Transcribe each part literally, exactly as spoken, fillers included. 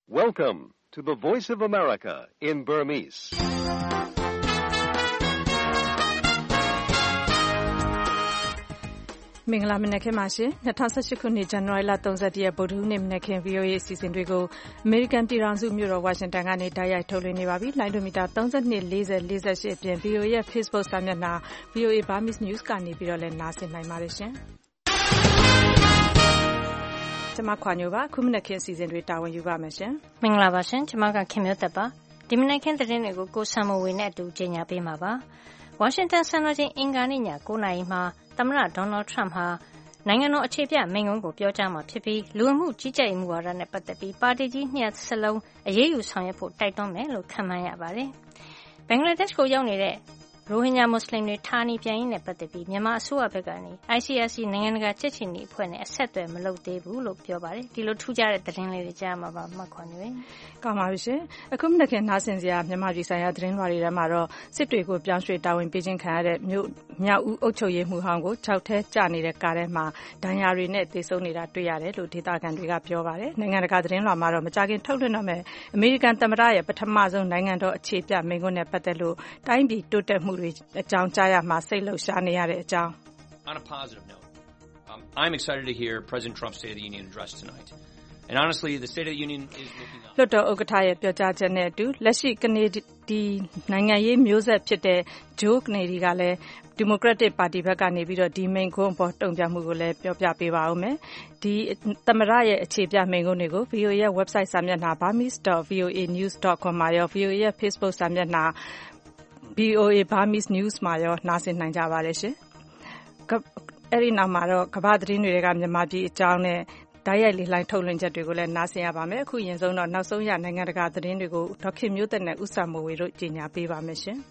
Welcome to the Voice of America in Burmese. ။မင်္ဂလာမနက်ခင်းပါရှင်။၂၀၁၈ခုနှစ်ဇန်နဝါရီလ၃၁ရက်ဗုဒ္ဓဟူးနေ့မနက်ခင်း ဗွီအိုအေ အစီအစဉ်တွေကိုအမေရိကန်ပြည်ထောင်စုမြို့တော်ဝါရှင်တန်ကနေတိုက်ရိုက်ထုတ်လွှင့်နေပါပြီ။လိုင်းဒိုမီတာ၃၂ ၄၀ ၄၈အပြင် ဗွီအိုအေရဲ့ Facebook စာမျက်နှာ ဗွီအိုအေ Burmese News ကနေပြီးတော့လည်းနားဆင်နိုင်ပါတယ်ရှင်။ကျွန်မခွာညိုပါခုမနက်ခင်းအစီအစဉ်တွေတာဝန်ယူပါမယ်ရှင်။မင်္ဂလာပါရှင်။ကျွန်မကခင်မျိုးသက်ပါ။ဒီမနက်ခင်းသတင်းတွေကိုကိုဆမ်မိုဝေနဲ့အတူကြီးညာပေးမှာပါ။ဝါရှင်တန်စံတော်ချိန်အင်္ဂါနေ့ည၉နာရီမှာသမ္မတဒေါ်နယ်ထရမ့်ဟာနိုင်ငံတော်အခြေပြမိန့်ခွန်းကိုပြောကြားမှာဖြစ်ပြီးလူဝင်မှုကြီးကြပ်ရေးမူဝါဒနဲ့ပတ်သက်ပြီးပါတီကြီးနှစ်ရပ်စလုံးအရေးယူဆောင်ရွက်ဖို့တိုက်တွန်းမယ်လို့ခန့်မှန်းရပါတယ်။ဘင်္ဂလားဒေ့ရှ်ကိုရောက်နေတဲ့ရိုဟင်ဂျာမွတ်စလင်တွေဌာနေပြန်ရေးနဲ့ပတ်သက်ပြီးမြန်မာအစိုးရဘက်ကနေ I C R C နိုင်ငံတကာကြက်ချီနီအဖွဲ့နဲ့အဆက်အသွယ်မလုပ်သေးဘူးလို့ပြောပါတယ်။ဒီလိုထူးခြားတဲ့သတင်းလေးတွေကြားမှာပါမှတ်ခွန်နေ။ကောင်းပါပြီရှင်။အခုမနက်ခင်းနားဆင်စရာမြန်မာပြည်ဆိုင်ရာသတင်းလွှာတွေထဲမှာတော့စစ်တွေကိုပြောင်းရွှေ့တာဝန်ပေးခြင်းခံရတဲ့မြို့မြောက်ဦးအုပ်ချုပ်ရေးမှူးဟောင်းကိုခြောက်ထဲကျနေတဲ့ကားထဲမှာဒဏ်ရာတွေနဲ့သေဆုံးနေတာတွေ့ရတယ်လို့ဒေသခံတွေကပြောပါတယ်။နိုင်ငံတကာသတင်းလွှာမှာတော့မကြာခင်ထုတ်လွှင့်တော့မယ့်အမေရိကန်သမ္မတရဲ့ပထမဆုံးနိုင်ငံတော်အခြေပြမိန့်ခွန်းနဲ့ပတ်သက်လို့တိုင်းပြည်တိုးတက်မှုတွေအကြောင်းကြားရမှာစိတ်လှုပ်ရှားနေရတဲ့အကြောင်း On a positive note, um, I'm excited to hear President Trump's State of the Union address tonight. And honestly, the State of the Union is looking up. လွှတ်တော်ဥက္ကဋ္ဌရဲ့ပြောကြားချက်နဲ့အတူလက်ရှိကနေဒီနိုင်ငံရေးမျိုးဆက်ဖြစ်တဲ့ဂျိုးကနေဒီကလည်းဒီမိုကရက်တစ်ပါတီဘက်ကနေပြီးတော့ဒီမိန့်ခွန်းပေါ်တုံ့ပြန်မှုကိုလည်းပြောပြပေးပါဦးမယ်။ဒီသမ္မတရဲ့အခြေပြမိန့်ခွန်းတွေကို ဗွီအိုအေ ရဲ့ website စာမျက်နှာ burmese dot v o a news dot com မှာရော ဗွီအိုအေ ရဲ့ Facebook စာမျက်နှာဗွီအိုအေ Burmese News မှာရောနားဆင်နိုင်ကြပါတယ်ရှင်။အဲဒီနောက်မှာတော့ကမ္ဘာသတင်းတွေကမြန်မာပြည်အကြောင်းနဲ့ဓာတ်ရိုက်လေလှိုင်းထုတ်လွှင့်ချက်တွေကိုလည်းနားဆင်ရပါမယ်။အခုရင်ဆုံးတော့နောက်ဆုံးရနိုင်ငံတကာသတင်းတွေကိုဒေါက်ခင်မျိုးသက်နဲ့ဦးစံမိုးဝေတို့ကြီးညာပေးပါမယ်ရှင်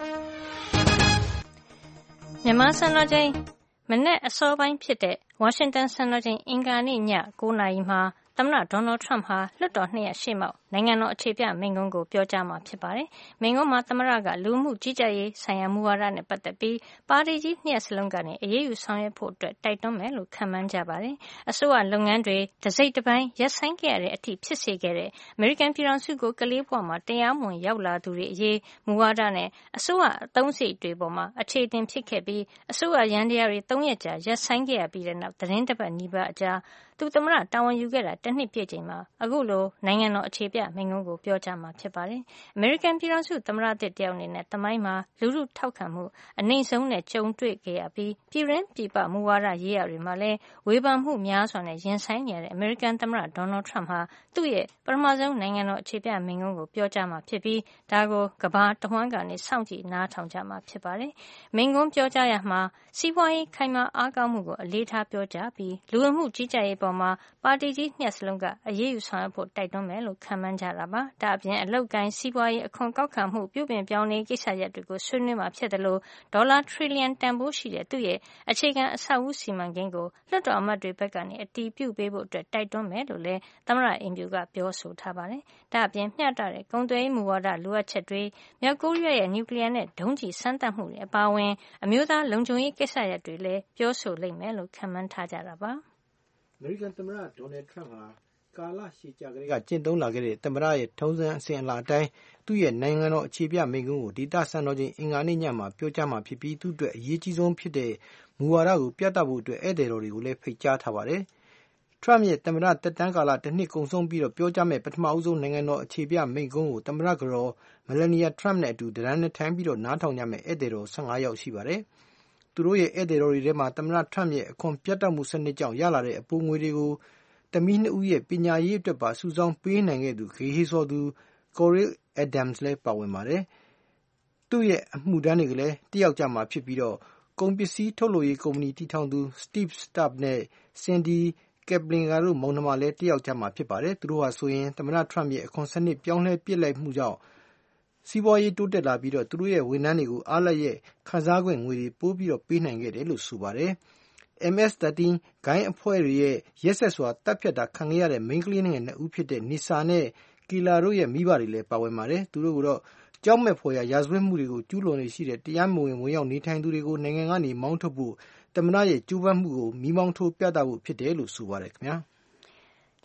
။မြန်မာစံတော်ချိန်မနေ့အစောပိုင်းဖြစ်တဲ့ဝါရှင်တန်စံတော်ချိန်အင်္ဂါနေ့ည၉နာရီမှာသမ္မတဒေါ်နယ်ထရမ့်ဟာလွှတ်တော်နှစ်ရပ်ရှေ့မှောက်နိုင်ငံတော်အခြေပြမိန့်ခွန်းကိုပြောကြားမှာဖြစ်ပါတယ်။မိန့်ခွန်းမှာသမ္မတကလူမှုကြီးကြပ်ရေးဆိုင်ရာမူဝါဒနဲ့ပတ်သက်ပြီးပါတီကြီးနှစ်ရပ်စလုံးကနေအရေးယူဆောင်ရွက်ဖို့အတွက်တိုက်တွန်းမယ်လို့ခန့်မှန်းကြပါတယ်။အစိုးရလုပ်ငန်းတွေတစိမ့်တစ်ပိုင်းရပ်ဆိုင်းခဲ့ရတဲ့အထိဖြစ်စေခဲ့တဲ့အမေရိကန်ပြည်ထောင်စုကိုကလေးဘဝမှာတရားမဝင်ရောက်လာသူတွေအရေးမူဝါဒနဲ့အစိုးရအသုံးစရိတ်တွေပေါ်မှာအခြေတင်ဖြစ်ခဲ့ပြီးအစိုးရရန်တရားတွေသုံးရက်ကြာရပ်ဆိုင်းခဲ့ရပြီးတဲ့နောက်သတင်းတစ်ပတ်နီးပါးအကြာသူသမ္မတတာဝန်ယူခဲ့တာတစ်နှစ်ပြည့်ချိန်မှာအခုလိုနိုင်ငံတော်အခြေပြမိန့်ခွန်းကိုပြောကြားမှာဖြစ်ပါတယ်။အမေရိကန်ပြည်ထောင်စုသမ္မတသစ်တယောက်အနေနဲ့သမိုင်းမှာလူထုထောက်ခံမှုအနှိမ့်ဆုံးနဲ့ကြုံတွေ့ခဲ့ရပြီးပြည်ရင်းပြည်ပမူဝါဒရေးရာတွေမှာလည်းဝေဖန်မှုများစွာနဲ့ရင်ဆိုင်နေရတဲ့အမေရိကန်သမ္မတဒေါ်နယ်ထရမ့်ဟာသူ့ရဲ့ပထမဆုံးနိုင်ငံတော်အခြေပြမိန့်ခွန်းကိုပြောကြားမှာဖြစ်ပြီးဒါကိုကမ္ဘာတဝန်းကနေစောင့်ကြည့်နားထောင်ကြမှာဖြစ်ပါတယ်။မိန့်ခွန်းပြောကြားရမှာစီးပွားရေးခိုင်မာအားကောင်းမှုကိုအလေးထားပြောကြားပြီးလူဝင်မှုကြီးကြပ်ရေးပေါ်မှာပါတီကြီးနှစ်စလုံးကအရေးယူဆောင်ရွက်ဖို့တိုက်တွန်းမယ်လို့ခန့်မှန်းကြတာပါ။ဒါအပြင်အလုပ်ကိုင်းစီးပွားရေးအခွန်ကောက်ခံမှုပြုပြင်ပြောင်းလဲကိစ္စရပ်တွေကိုဆွေးနွေးမှာဖြစ်တယ်လို့ဒေါ်လာထရီလီယံတန်ဖိုးရှိတဲ့သူ့ရဲ့အခြေခံအဆောက်အဦစီမံကိန်းကိုလွှတ်တော်အမတ်တွေဘက်ကနေအတည်ပြုပေးဖို့အတွက်တိုက်တွန်းမယ်လို့လည်းသမ္မတအိမ်ဖြူကပြောဆိုထားပါတယ်။ဒါအပြင်မျှတတဲ့ကုန်သွယ်ရေးမူဝါဒလိုအပ်ချက်တွေမြောက်ကိုရီးယားရဲ့နျူကလ িয়ার နဲ့ဒုံးကျည်စမ်းသပ်မှုတွေအပါအဝင်အမျိုးသားလုံခြုံရေးကိစ္စရပ်တွေလည်းပြောဆိုလိမ့်မယ်လို့ခန့်မှန်းထားကြတာပါ။အမေရိကန်သမ္မတဒေါ်နယ်ထရမ့်ဟာကာလရှည်ကြာကလေးကကျင့်သုံးလာခဲ့တဲ့သမ္မတရဲ့ထုံးစံအစဉ်အလာအတိုင်းသူ့ရဲ့နိုင်ငံတော်အခြေပြမိန့်ခွန်းကိုဒေသစံတော်ချိန်အင်္ဂါနေ့ညမှာပြောကြားမှာဖြစ်ပြီးသူ့အတွက်အရေးကြီးဆုံးဖြစ်တဲ့မူဝါဒကိုပြသဖို့အတွက်ဧည့်သည်တော်တွေကိုလည်းဖိတ်ကြားထားပါတယ်။ထရမ့်ရဲ့သမ္မတသက်တမ်းကာလတစ်နှစ်ကုန်ဆုံးပြီးတော့ပြောကြားမဲ့ပထမအဆုံးနိုင်ငံတော်အခြေပြမိန့်ခွန်းကိုသမ္မတကတော်မယ်လနီယာထရမ့်နဲ့အတူတရန်နဲ့ထိုင်ပြီးတော့နားထောင်ကြမဲ့ဧည့်သည်တော်၁၅ယောက်ရှိပါတယ်။သူတို့ရဲ့ဧည့်သည်တော်တွေထဲမှာသမ္မတထရမ့်ရဲ့အခွန်ပြတ်တောက်မှုစနစ်ကြောင့်ရလာတဲ့အပိုငွေတွေကိုသမီးနှစ်ဦးရဲ့ပညာရေးအတွက်ပါစုဆောင်းပေးနိုင်ခဲ့သူဂေဟေးစောသူကိုရီအက်ဒမ်စ်လည်းပါဝင်ပါတယ်။သူ့ရဲ့အမှုထမ်းတွေကလည်းတယောက်ကြမှာဖြစ်ပြီးတော့ကုန်ပစ္စည်းထုတ်လုပ်ရေးကုမ္ပဏီတည်ထောင်သူစတီဗ်စတပ်နဲ့စင်ဒီကက်ပလင်ဂါတို့မောင်နှမလည်းတယောက်ကြမှာဖြစ်ပါတယ်။သူတို့ဟာဆိုရင်သမ္မတထရမ့်ရဲ့အခွန်စနစ်ပြောင်းလဲပြစ်လိုက်မှုကြောင့်စီးပွားရေးတိုးတက်လာပြီးတော့သူတို့ရဲ့ဝန်ထမ်းတွေကိုအားလျက်ခံစား권ငွေတွေပိုးပြီးတော့ပေးနိုင်ခဲ့တယ်လို့ဆိုပါတယ်။ M S သirteen ဂိုင်းအဖွဲ့တွေရဲ့ရက်ဆက်စွာတပ်ဖြတ်တာခံခဲ့ရတဲ့မိန်းကလေးငယ်နှစ်ဦးဖြစ်တဲ့နီဆာနဲ့ကီလာတို့ရဲ့မိဘတွေလည်းပါဝင်ပါတယ်။သူတို့ကတော့ကြောက်မဲ့ဖွယ်ရာရာဇဝတ်မှုတွေကိုကျူးလွန်နေရှိတဲ့တရားမဝင်ဝင်ရောက်နေထိုင်သူတွေကိုနိုင်ငံကနေမောင်းထုတ်ဖို့သမ္မတရဲ့ကြိုးပမ်းမှုကိုမီးမောင်းထိုးပြသဖို့ဖြစ်တယ်လို့ဆိုပါတယ်ခင်ဗျာ။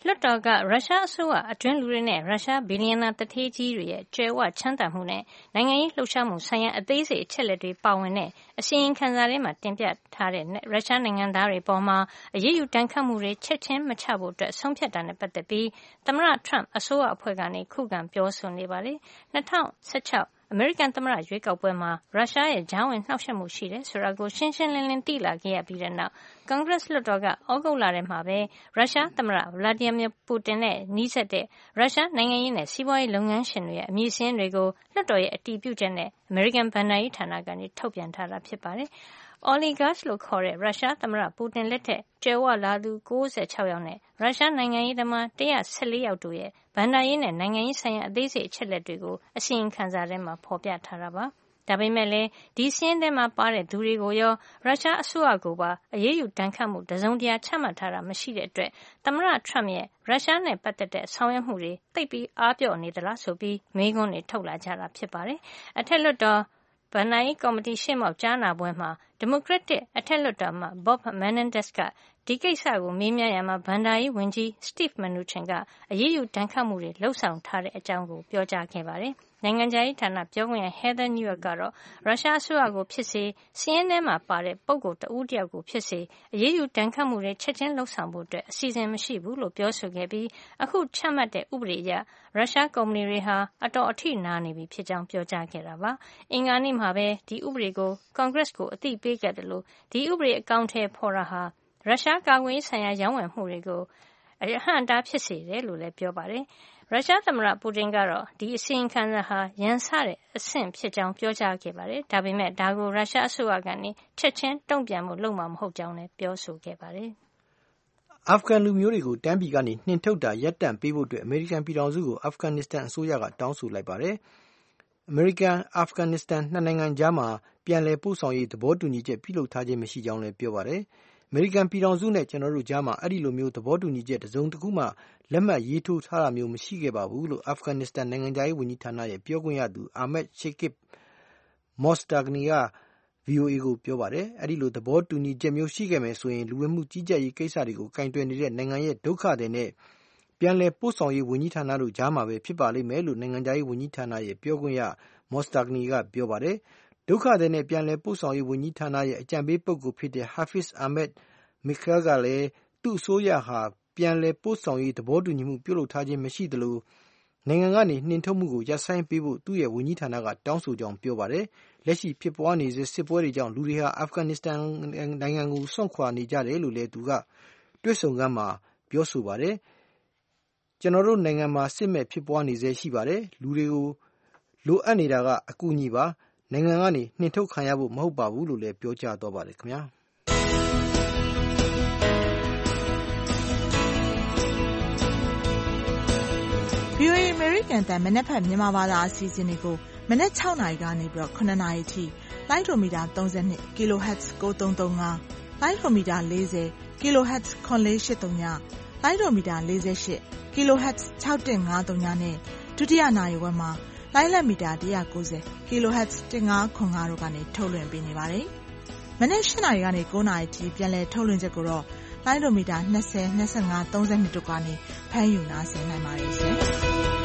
လွှတ်တော်ကရုရှားအစိုးရအတွင်းလူတွေနဲ့ရုရှားဘီလီယံနာသူဌေးကြီးတွေရဲ့ကြွယ်ဝချမ်းသာမှုနဲ့နိုင်ငံရေးလှုပ်ရှားမှုဆိုင်ရာအသေးစိတ်အချက်လက်တွေပါဝင်တဲ့အစီရင်ခံစာထဲမှာတင်ပြထားတဲ့ရုရှားနိုင်ငံသားတွေပေါ်မှာအရေးယူတန်းခတ်မှုတွေချက်ချင်းမချဖို့အတွက်ဆုံးဖြတ်တာနဲ့ပတ်သက်ပြီးသမ္မတထရမ့်အစိုးရအဖွဲ့ကနေခုခံပြောဆိုနေပါတယ်။၂၀၁၆အမေရိကန်သမ္မတရွေးကောက်ပွဲမှာရုရှားရဲ့ကြားဝင်နှောက်ယှက်မှုရှိတယ်ဆိုတာကိုရှင်းရှင်းလင်းလင်းသိလာခဲ့ရပြီးတဲ့နောက်ကွန်ဂရက်လွှတ်တော်ကဩဂုတ်လထဲမှာပဲရုရှားသမ္မတဗလာဒီမီယာပူတင်နဲ့နှီးစပ်တဲ့ရုရှားနိုင်ငံရေးနဲ့စီးပွားရေးလုပ်ငန်းရှင်တွေရဲ့အမည်စာရင်းတွေကိုလွှတ်တော်ရဲ့အတည်ပြုချက်နဲ့အမေရိကန်ဘဏ္ဍာရေးဌာနကနေထုတ်ပြန်ထားတာဖြစ်ပါတယ်။ oligarchs လို့ခေါ်တဲ့ရုရှားသမ္မတပူတင်လက်ထက်ကြွယ်ဝလာသူ၉၆ယောက်နဲ့ရုရှားနိုင်ငံရေးသမား၁၁၄ယောက်တို့ရဲ့ဘဏ္ဍာရေးနဲ့နိုင်ငံရေးဆိုင်ရာအသေးစိတ်အချက်လက်တွေကိုအစီရင်ခံစာထဲမှာဖော်ပြထားတာပါ။ဒါပေမဲ့လည်းဒီစာရင်းထဲမှာပါတဲ့သူတွေကိုရောရုရှားအစိုးရကိုပါအရေးယူတန်းခတ်မှုတစုံတရာချမှတ်ထားတာမရှိတဲ့အတွက်သမ္မတထရမ့်ရဲ့ရုရှားနဲ့ပတ်သက်တဲ့ဆောင်ရွက်မှုတွေသိပ်ပြီးအားပြော့နေသလားဆိုပြီးမေးခွန်းတွေထုတ်လာကြတာဖြစ်ပါတယ်။အထက်လွှတ်တော်ဘဏ္ဍာရေးကော်မတီရှေ့မှောက်ကြားနာပွဲမှာဒီမိုကရက်တစ်အထက်လွှတ်တော်အမတ် Bob Menendez ကဒီကိစ္စကိုမေးမြန်းရာမှာဘဏ္ဍာရေးဝန်ကြီး Steve Mnuchin ကအရေးယူတန်းခတ်မှုတွေလှုပ်ဆောင်ထားတဲ့အကြောင်းကိုပြောကြားခဲ့ပါတယ်။နိုင်ငံခြားရေးဌာနပြောခွင့်ရ Heather Nauert ကတော့ရုရှားအစိုးရကိုဖြစ်စေစာရင်းထဲမှာပါတဲ့ပုဂ္ဂိုလ်တဦးတယောက်ကိုဖြစ်စေအရေးယူတန်းခတ်မှုတွေချက်ချင်းလှုပ်ဆောင်ဖို့အတွက်အစီအစဉ်မရှိဘူးလို့ပြောဆိုခဲ့ပြီးအခုချမှတ်တဲ့ဥပဒေအရရုရှားကုမ္ပဏီတွေဟာအတော်အထိနာနေပြီဖြစ်ကြောင်းပြောကြားခဲ့တာပါ။အင်္ဂါနေ့မှာပဲဒီဥပဒေကိုကွန်ဂရက်ကိုအသိပေးခဲ့တယ်လို့ဒီဥပဒေအကောင်အထည်ဖော်တာဟာရုရှားကာကွယ်ရေးဆိုင်ရာရောင်းဝယ်မှုတွေကိုအဟန့်အတားဖြစ်စေတယ်လို့လည်းပြောပါတယ်။ရုရှားသမ္မတပူတင်ကတော့ဒီအစီရင်ခံစာဟာရန်စတဲ့အဆင့်ဖြစ်ကြောင်းပြောကြားခဲ့ပါတယ်။ဒါပေမဲ့ဒါကိုရုရှားအစိုးရကနေချက်ချင်းတုံ့ပြန်မှုလုပ်မှာမဟုတ်ကြောင်းလည်းပြောဆိုခဲ့ပါတယ်။အာဖဂန်လူမျိုးတွေကိုတန်းပြည်ကနေနှင်ထုတ်တာရပ်တန့်ပေးဖို့အတွက်အမေရိကန်ပြည်ထောင်စုကိုအာဖဂန်နစ္စတန်အစိုးရကတောင်းဆိုလိုက်ပါတယ်။အမေရိကန်အာဖဂန်နစ္စတန်နှစ်နိုင်ငံကြားမှာပြန်လည်ပို့ဆောင်ရေးသဘောတူညီချက်ပြုလုပ်ထားခြင်းမရှိကြောင်းလည်းပြောပါတယ်။အမေရိကန်ပြည်ထောင်စုနဲ့ကျွန်တော်တို့ကြားမှာအဲ့ဒီလိုမျိုးသဘောတူညီချက်တစုံတစ်ခုမှလက်မှတ်ရေးထိုးထားတာမျိုးမရှိခဲ့ပါဘူးလို့အာဖဂန်နစ္စတန်နိုင်ငံသားရေးဝန်ကြီးဌာနရဲ့ပြောခွင့်ရသူအာမက်ရှေကစ်မော့စတာဂနီက ဗွီအိုအေ ကိုပြောပါတယ်။အဲ့ဒီလိုသဘောတူညီချက်မျိုးရှိခဲ့မယ်ဆိုရင်လူဝင်မှုကြီးကြပ်ရေးကိစ္စတွေကိုကင်တွယ်နေတဲ့နိုင်ငံရဲ့ဒုက္ခတွေနဲ့ပြန်လည်ပို့ဆောင်ရေးဝန်ကြီးဌာနတို့ကြားမှာပဲဖြစ်ပါလိမ့်မယ်လို့နိုင်ငံသားရေးဝန်ကြီးဌာနရဲ့ပြောခွင့်ရမော့စတာဂနီကပြောပါတယ်။ဒုက္ခတွေနဲ့ပြန်လည်ပို့ဆောင်ရေးဝန်ကြီးဌာနရဲ့အကြံပေးပုဂ္ဂိုလ်ဖြစ်တဲ့ Hafiz Ahmed Mikel ကလည်းသူ့အစိုးရဟာပြန်လည်ပို့ဆောင်ရေးသဘောတူညီမှုပြုလုပ်ထားခြင်းမရှိသလိုနိုင်ငံကနေနှင်ထုတ်မှုကိုရပ်ဆိုင်းပေးဖို့သူ့ရဲ့ဝန်ကြီးဌာနကတောင်းဆိုကြောင်းပြောပါတယ်။လက်ရှိဖြစ်ပွားနေတဲ့စစ်ပွဲတွေကြောင့်လူတွေဟာအာဖဂန်နစ္စတန်နိုင်ငံကိုစွန့်ခွာနေကြတယ်လို့လည်းသူကတွေ့ဆုံခန်းမှာပြောဆိုပါတယ်။ကျွန်တော်တို့နိုင်ငံမှာစစ်မဲ့ဖြစ်ပွားနေစေရှိပါတယ်။လူတွေကိုလိုအပ်နေတာကအကူအညီပါနိုင်ငံကနေနှင်ထုတ်ခံရဖို့မဟုတ်ပါဘူးလို့လည်းပြောကြားသွားပါတယ်ခင်ဗျာ။ဗွီအိုအေ American တန်မနက်ဖြန်မြန်မာဘာသာအစီအစဉ်တွေကိုမနက်၆နာရီကနေပြီးတော့၇နာရီထိလိုင်းဒိုမီတာ၃၂ kilohertz ၉၃၃၅လိုင်းဒိုမီတာ၄၀ kilohertz ၇၄၈၃ညလိုင်းဒိုမီတာ၄၈ kilohertz ၆၁၅၃ညနဲ့ဒုတိယနာရီဝက်မှာလိုင်းလက်မီတာ၁၉၀ kilohertz ၁၅၇၅တို့ကနေထုတ်လွှင့်ပေးနေပါတယ်။မနက်၈နာရီကနေ၉နာရီထိပြန်လည်ထုတ်လွှင့်ချက်ကိုတော့လိုင်းဒိုမီတာ၂၀ ၂၅ ၃၂တို့ကနေဖမ်းယူနားဆင်နိုင်ပါတယ်ရှင်။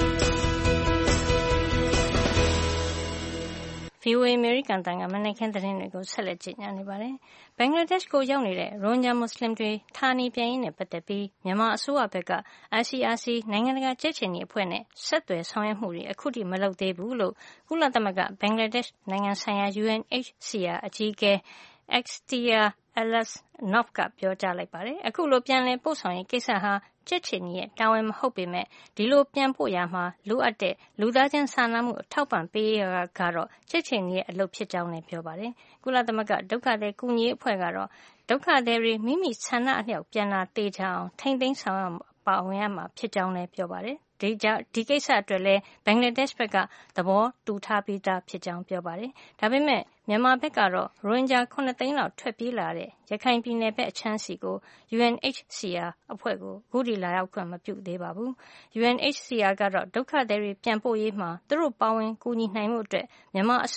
ဗွီအိုအေ American တန်ကမနက်ခင်းသတင်းတွေကိုဆက်လက်ကြည့်နေပါတယ်။ဘင်္ဂလားဒေ့ရှ်ကိုရောက်နေတဲ့ရိုဟင်ဂျာမွတ်စလင်တွေဌာနေပြန်ရေးနဲ့ပတ်သက်ပြီးမြန်မာအစိုးရဘက်က I C R C နိုင်ငံတကာကြက်ခြေနီအဖွဲ့နဲ့ဆက်သွယ်ဆောင်ရွက်မှုတွေအခုထိမလုပ်သေးဘူးလို့ကုလသမဂ္ဂဘင်္ဂလားဒေ့ရှ်နိုင်ငံဆိုင်ရာ U N H C R အကြီးအကဲ Extia Alasnov ကပြောကြားလိုက်ပါတယ်။အခုလိုပြန်လည်ပို့ဆောင်ရေးကိစ္စဟာကြက်ခြေနီရဲ့တာဝန်မဟုတ်ပေမဲ့ဒီလိုပြန်ပို့ရမှာလိုအပ်တဲ့လူသားချင်းစာနာမှုအထောက်ပံ့ပေးရကတော့ကြက်ခြေနီရဲ့အလုပ်ဖြစ်ကြောင်းလည်းပြောပါတယ်။ကုလသမဂ္ဂဒုက္ခသည်ကူညီရေးအဖွဲ့ကတော့ဒုက္ခသည်တွေမိမိဆန္ဒအလျောက်ပြန်လာတေချအောင်ထိမ့်သိမ်းဆောင်ပါဝင်ရမှာဖြစ်ကြောင်းလည်းပြောပါတယ်။ဒီကြောင့်ဒီကိစ္စအတွက်လည်းဘင်္ဂလားဒေ့ရှ်ဘက်ကသဘောတူထားပြီးသားဖြစ်ကြောင်းပြောပါတယ်။ဒါပေမဲ့မြန်မာဘက်ကတော့ရိုဟင်ဂျာခုနှစ်သိန်းလောက်ထွက်ပြေးလာတဲ့ရခိုင်ပြည်နယ်ဘက်အချမ်းစီကို U N H C R အဖွဲ့ကိုအခုထိလာရောက်ခွင့်မပြုသေးပါဘူး။ U N H C R ကတော့ဒုက္ခသည်တွေပြန်ပို့ရေးမှာသူတို့ပါဝင်ကူညီနိုင်မှုအတွက်မြန်မာအစိုးရ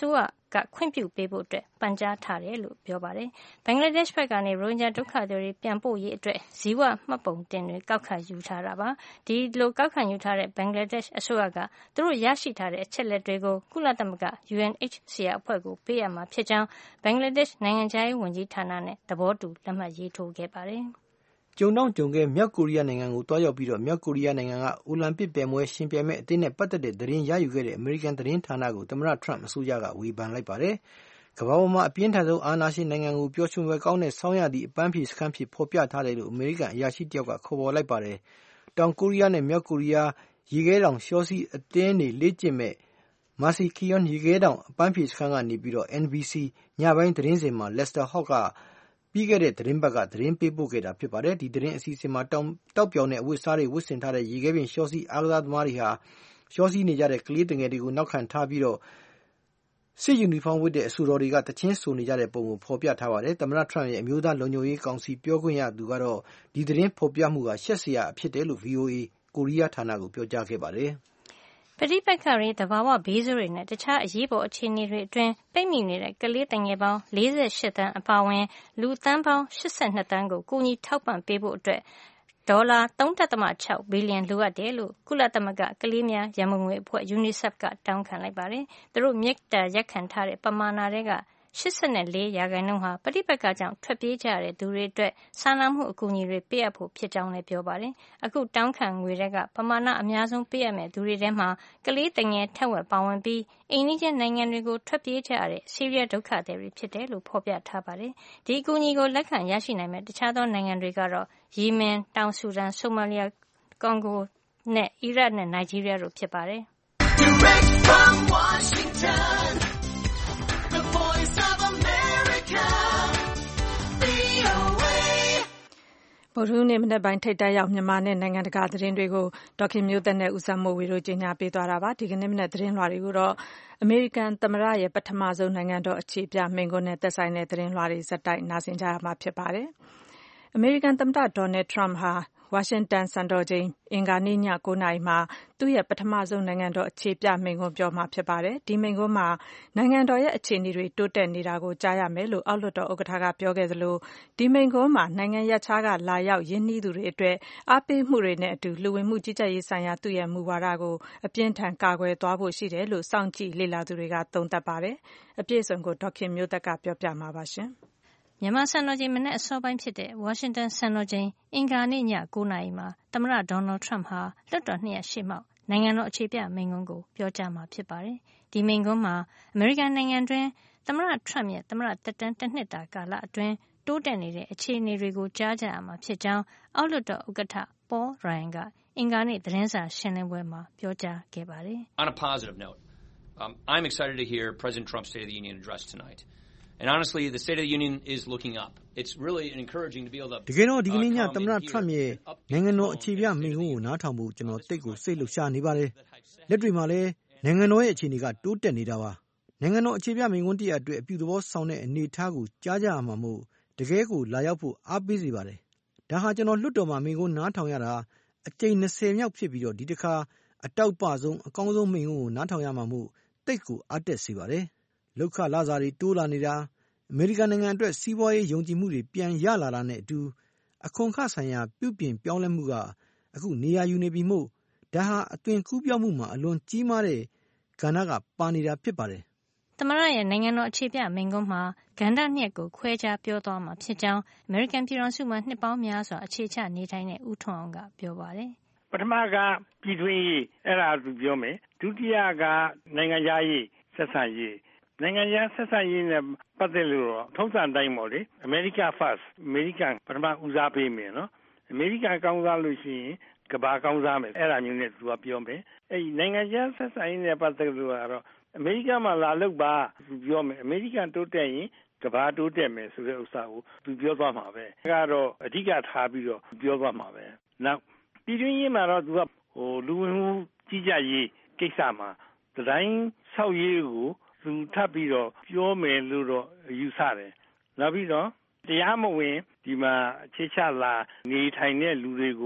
ကခွင့်ပြုပေးဖို့အတွက်ပန်ကြားထားတယ်လို့ပြောပါတယ်။ဘင်္ဂလားဒေ့ရှ်ဘက်ကနေရိုဟင်ဂျာဒုက္ခသည်တွေပြန်ပို့ရေးအတွက်ဇီဝမှတ်ပုံတင်တွေကောက်ခံယူထားတာပါ။ဒီလိုကောက်ခံယူထားတဲ့ဘင်္ဂလားဒေ့ရှ်အစိုးရကသူတို့ရရှိထားတဲ့အချက်လက်တွေကိုကုလသမဂ္ဂ U N H C R အဖွဲ့ကိုပေးရမှာဖြစ်ကြောင်းဘင်္ဂလားဒေ့ရှ်နိုင်ငံခြားရေးဝန်ကြီးဌာနနဲ့သဘောတူလက်မှတ်ရေးထိုးခဲ့ပါတယ်။ကြုံတောင့်ကြုံခဲ့မြောက်ကိုရီးယားနိုင်ငံကိုတွားရောက်ပြီးတော့မြောက်ကိုရီးယားနိုင်ငံကအိုလံပစ်ပြိုင်ပွဲရှင်ပြိုင်မဲ့အသင်းနဲ့ပတ်သက်တဲ့သတင်းရယူခဲ့တဲ့အမေရိကန်သတင်းဌာနကိုသမ္မတထရမ့်အစိုးရကဝေဖန်လိုက်ပါတယ်။ကမ္ဘာပေါ်မှာအပြင်းထန်ဆုံးအာဏာရှင်နိုင်ငံကိုပျော်ရွှင်ဖွယ်ကောင်းတဲ့ဆောင်းရာသီအပန်းဖြေစခန်းဖြစ်ဖော်ပြထားတယ်လို့အမေရိကန်အရာရှိတယောက်ကခေါ်ပေါ်လိုက်ပါတယ်။တောင်ကိုရီးယားနဲ့မြောက်ကိုရီးယားရေခဲတောင်ရှောစီအသင်းတွေလေ့ကျင့်မဲ့မာစီကီယွန်ရေခဲတောင်အပန်းဖြေစခန်းကနေပြီးတော့ N B C ညပိုင်းသတင်းစင်မှာ Lester Holt ကပြီးခဲ့တဲ့သတင်းပတ်ကသတင်းပေးပို့ခဲ့တာဖြစ်ပါတယ်ဒီသတင်းအစီအစဉ်မှာတောင်တောက်ပြောင်တဲ့အဝတ်စားတွေဝတ်ဆင်ထားတဲ့ရေခဲပြင်ရှောစီအားကစားသမားတွေဟာရှောစီနေကြတဲ့ကလေးတငယ်တွေကိုနောက်ခံထားပြီးတော့စစ်ယူနီဖောင်းဝတ်တဲ့အဆိုတော်တွေကတချင်းဆိုနေကြတဲ့ပုံကိုဖော်ပြထားပါတယ်သမ္မတထရမ့်ရဲ့အမျိုးသားလုံခြုံရေးကောင်စီပြောခွင့်ရသူကတော့ဒီသတင်းဖော်ပြမှုကရှက်စရာဖြစ်တယ်လို့ V O A ကိုရီးယားဌာနကိုပြောကြားခဲ့ပါတယ်ပဋိပက္ခတွေသဘာဝဘေးဆိုးတွေနဲ့တခြားအရေးပေါ်အခြေအနေတွေအတွင်းပိတ်မိနေတဲ့ကလေးတငယ်ပေါင်း၄၈တန်းအပါအဝင်လူသန်းပေါင်း၈၂တန်းကိုကူညီထောက်ပံ့ပေးဖို့အတွက်ဒေါ်လာ ၃.၆ ဘီလီယံလိုအပ်တယ်လို့ကုလသမဂ္ဂကလေးများရန်ပုံငွေအဖွဲ့ UNICEF ကတောင်းခံလိုက်ပါတယ်။သူတို့မြစ်တာရက်ခံထားတဲ့ပမာဏတွေက၈၄ရာခိုင်နှုန်းဟာပဋိပက္ခကြောင့်ထွက်ပြေးကြရတဲ့သူတွေအတွက်စာနာမှုအကူအညီတွေပေးအပ်ဖို့ဖြစ်ကြောင်းလည်းပြောပါတယ်။အခုတောင်းခံငွေတွေကပမာဏအများဆုံးပေးအပ်မဲ့သူတွေထဲမှာကလေးတငယ်ထက်ဝက်ပါဝင်ပြီးအိမ်နီးချင်းနိုင်ငံတွေကိုထွက်ပြေးကြရတဲ့ဆီးရီးယားဒုက္ခသည်တွေဖြစ်တယ်လို့ဖော်ပြထားပါတယ်။ဒီအကူအညီကိုလက်ခံရရှိနိုင်မဲ့တခြားသောနိုင်ငံတွေကတော့ယီမင်၊တောင်ဆူဒန်၊ဆိုမာလီယာ၊ကွန်ဂိုနဲ့အီရတ်နဲ့နိုင်ဂျီးရီးယားတို့ဖြစ်ပါတယ်။ Direct from Washington, the voice of America, V O A ဗုဒ္ဓဟူးနေ့မနက်ပိုင်းထိပ်တိုက်ရောက်မြန်မာနဲ့နိုင်ငံတကာသတင်းတွေကိုဒေါက်ခင်မျိုးသက်နဲ့ဦးစံမိုးဝေတို့ကြီးညာပေးသွားတာပါဒီကနေ့မနက်သတင်းလွှာတွေကိုတော့အမေရိကန်သမ္မတရဲ့ပထမဆုံးနိုင်ငံတော်အခြေပြမိန့်ခွန်းနဲ့သက်ဆိုင်တဲ့သတင်းလွှာတွေဇက်တိုက်နားဆင်ကြရမှာဖြစ်ပါတယ်အမေရိကန်သမ္မတဒေါ်နယ်ထရမ့်ဟာဝါရှင်တန်စံတော်ချိန်အင်္ဂါနေ့ည၉နာရီမှာသူ့ရဲ့ပထမဆုံးနိုင်ငံတော်အခြေပြမိန့်ခွန်းပြောမှာဖြစ်ပါတယ်။ဒီမိန့်ခွန်းမှာနိုင်ငံတော်ရဲ့အခြေအနေတွေတိုးတက်နေတာကိုကြားရမယ်လို့အောက်လွှတ်တော်ဥက္ကဋ္ဌကပြောခဲ့သလိုဒီမိန့်ခွန်းမှာနိုင်ငံရပ်ခြားကလာရောက်ရင်းနှီးသူတွေအတွက်အားပေးမှုတွေနဲ့အတူလူဝင်မှုကြီးကြပ်ရေးဆိုင်ရာသူ့ရဲ့မူဝါဒကိုအပြင်းထန်ကာကွယ်သွားဖို့ရှိတယ်လို့စောင့်ကြည့်လေ့လာသူတွေကသုံးသပ်ပါတယ်။အပြည့်အစုံကိုဒေါက်ခင်မျိုးသက်ကပြောပြမှာပါရှင်။မြန်မာစံတော်ချိန်မနက်အစောပိုင်းဖြစ်တဲ့ဝါရှင်တန်စံတော်ချိန်အင်္ဂါနေ့ည၉နာရီမှာသမ္မတဒေါ်နယ်ထရမ့်ဟာလွှတ်တော်နှစ်ရပ်ရှေ့မှောက်နိုင်ငံတော်အခြေပြမိန့်ခွန်းကိုပြောကြားမှာဖြစ်ပါတယ်။ဒီမိန့်ခွန်းမှာအမေရိကန်နိုင်ငံတွင်းသမ္မတထရမ့်ရဲ့သမ္မတသက်တမ်းတစ်နှစ်တာကာလအတွင်းတိုးတက်နေတဲ့အခြေအနေတွေကိုကြားကြရမှာဖြစ်ကြောင်းအောက်လွှတ်တော်ဥက္ကဋ္ဌ Paul Ryan ကအင်္ဂါနေ့သတင်းစာရှင်းလင်းပွဲမှာပြောကြားခဲ့ပါတယ်။ On a positive note, um, I'm excited to hear President Trump's State of the Union address tonight.And honestly, the State of the Union is looking up. It's really encouraging to be able to. တကယ်တော့ဒီကနေ့ညသမ္မတထရမ့်ရဲ့နိုင်ငံတော်အခြေပြမိန့်ခွန်းကိုနားထောင်ဖို့ကျွန်တော်တိတ်ကိုစိတ်လှုပ်ရှားနေပါတယ်။လက်တွေမှာလည်းနိုင်ငံတော်ရဲ့အခြေအနေကတိုးတက်နေတာပါ။နိုင်ငံတော်အခြေပြမိန့်ခွန်းတရားအတွက်အပြုသဘောဆောင်တဲ့အနေအထားကိုကြားကြရမှာမို့တကယ်ကိုလာရောက်ဖို့အားပေးစေပါတယ်။ဒါဟာကျွန်တော်လွှတ်တော်မှာမိန့်ခွန်းနားထောင်ရတာအကြိမ်၂၀မြောက်ဖြစ်ပြီးတော့ဒီတစ်ခါအတောက်ပဆုံးအကောင်းဆုံးမိန့်ခွန်းကိုနားထောင်ရမှာမို့တိတ်ကိုအားတက်စေပါတယ်။လောက်ခလာစားတွေတိုးလာနေတာအမေရိကန်နိုင်ငံအတွက်စီးပွားရေးယုံကြည်မှုတွေပြန်ရလာတာနဲ့အတူအခွန်ခဆိုင်ရာပြုပြင်ပြောင်းလဲမှုကအခုနေရာယူနေပြီမို့ဒါဟာအသွင်ကူးပြောင်းမှုမှာအလွန်ကြီးမားတဲ့ကဏ္ဍကပါနေတာဖြစ်ပါတယ်။သမ္မတရဲ့နိုင်ငံတော်အခြေပြမိန့်ခွန်းမှာကဏ္ဍနှစ်ရပ်ကိုခွဲခြားပြောသွားမှာဖြစ်ကြောင်းအမေရိကန်ပြည်ထောင်စုမှာနှစ်ပေါင်းများစွာအခြေချနေထိုင်တဲ့ဦးထွန်းအောင်ကပြောပါတယ်။ပထမကပြည်တွင်းရေးအဲ့ဒါသူပြောမယ်ဒုတိယကနိုင်ငံခြားရေးဆက်ဆံရေးနိုင်ငံခြားဆက်ဆံရေးနဲ့ပတ်သက်လို့ထုံးစံတိုင်းပေါ့လေ America First အမေရိကန်ပထမဦးစားပေးမယ်နော်အမေရိကန်ကောင်းစားလို့ရှိရင်ကမ္ဘာကောင်းစားမယ်အဲ့ဒါမျိုးနဲ့သူကပြောမယ်အဲ့ဒီနိုင်ငံခြားဆက်ဆံရေးနဲ့ပတ်သက်လို့ကတော့အမေရိကန်မှာလာလို့ပါသူပြောမယ်အမေရိကန်တိုးတက်ရင်ကမ္ဘာတိုးတက်မယ်ဆိုတဲ့ဥစ္စာကိုသူပြောသွားမှာပဲဒါကတော့အဓိကထားပြီးတော့ပြောသွားမှာပဲနောက်ပြည်တွင်းရေးမှာတော့သူကဟိုလူဝင်မှုကြီးကြပ်ရေးကိစ္စမှာတိုင်းဆောက်ရေးကိုသူထပ်ပြီးတော့ပြောမယ်လို့တော့ယူဆတယ်နောက်ပြီးတော့တရားမဝင်ဒီမှာအခြေချလာနေထိုင်တဲ့လူတွေကို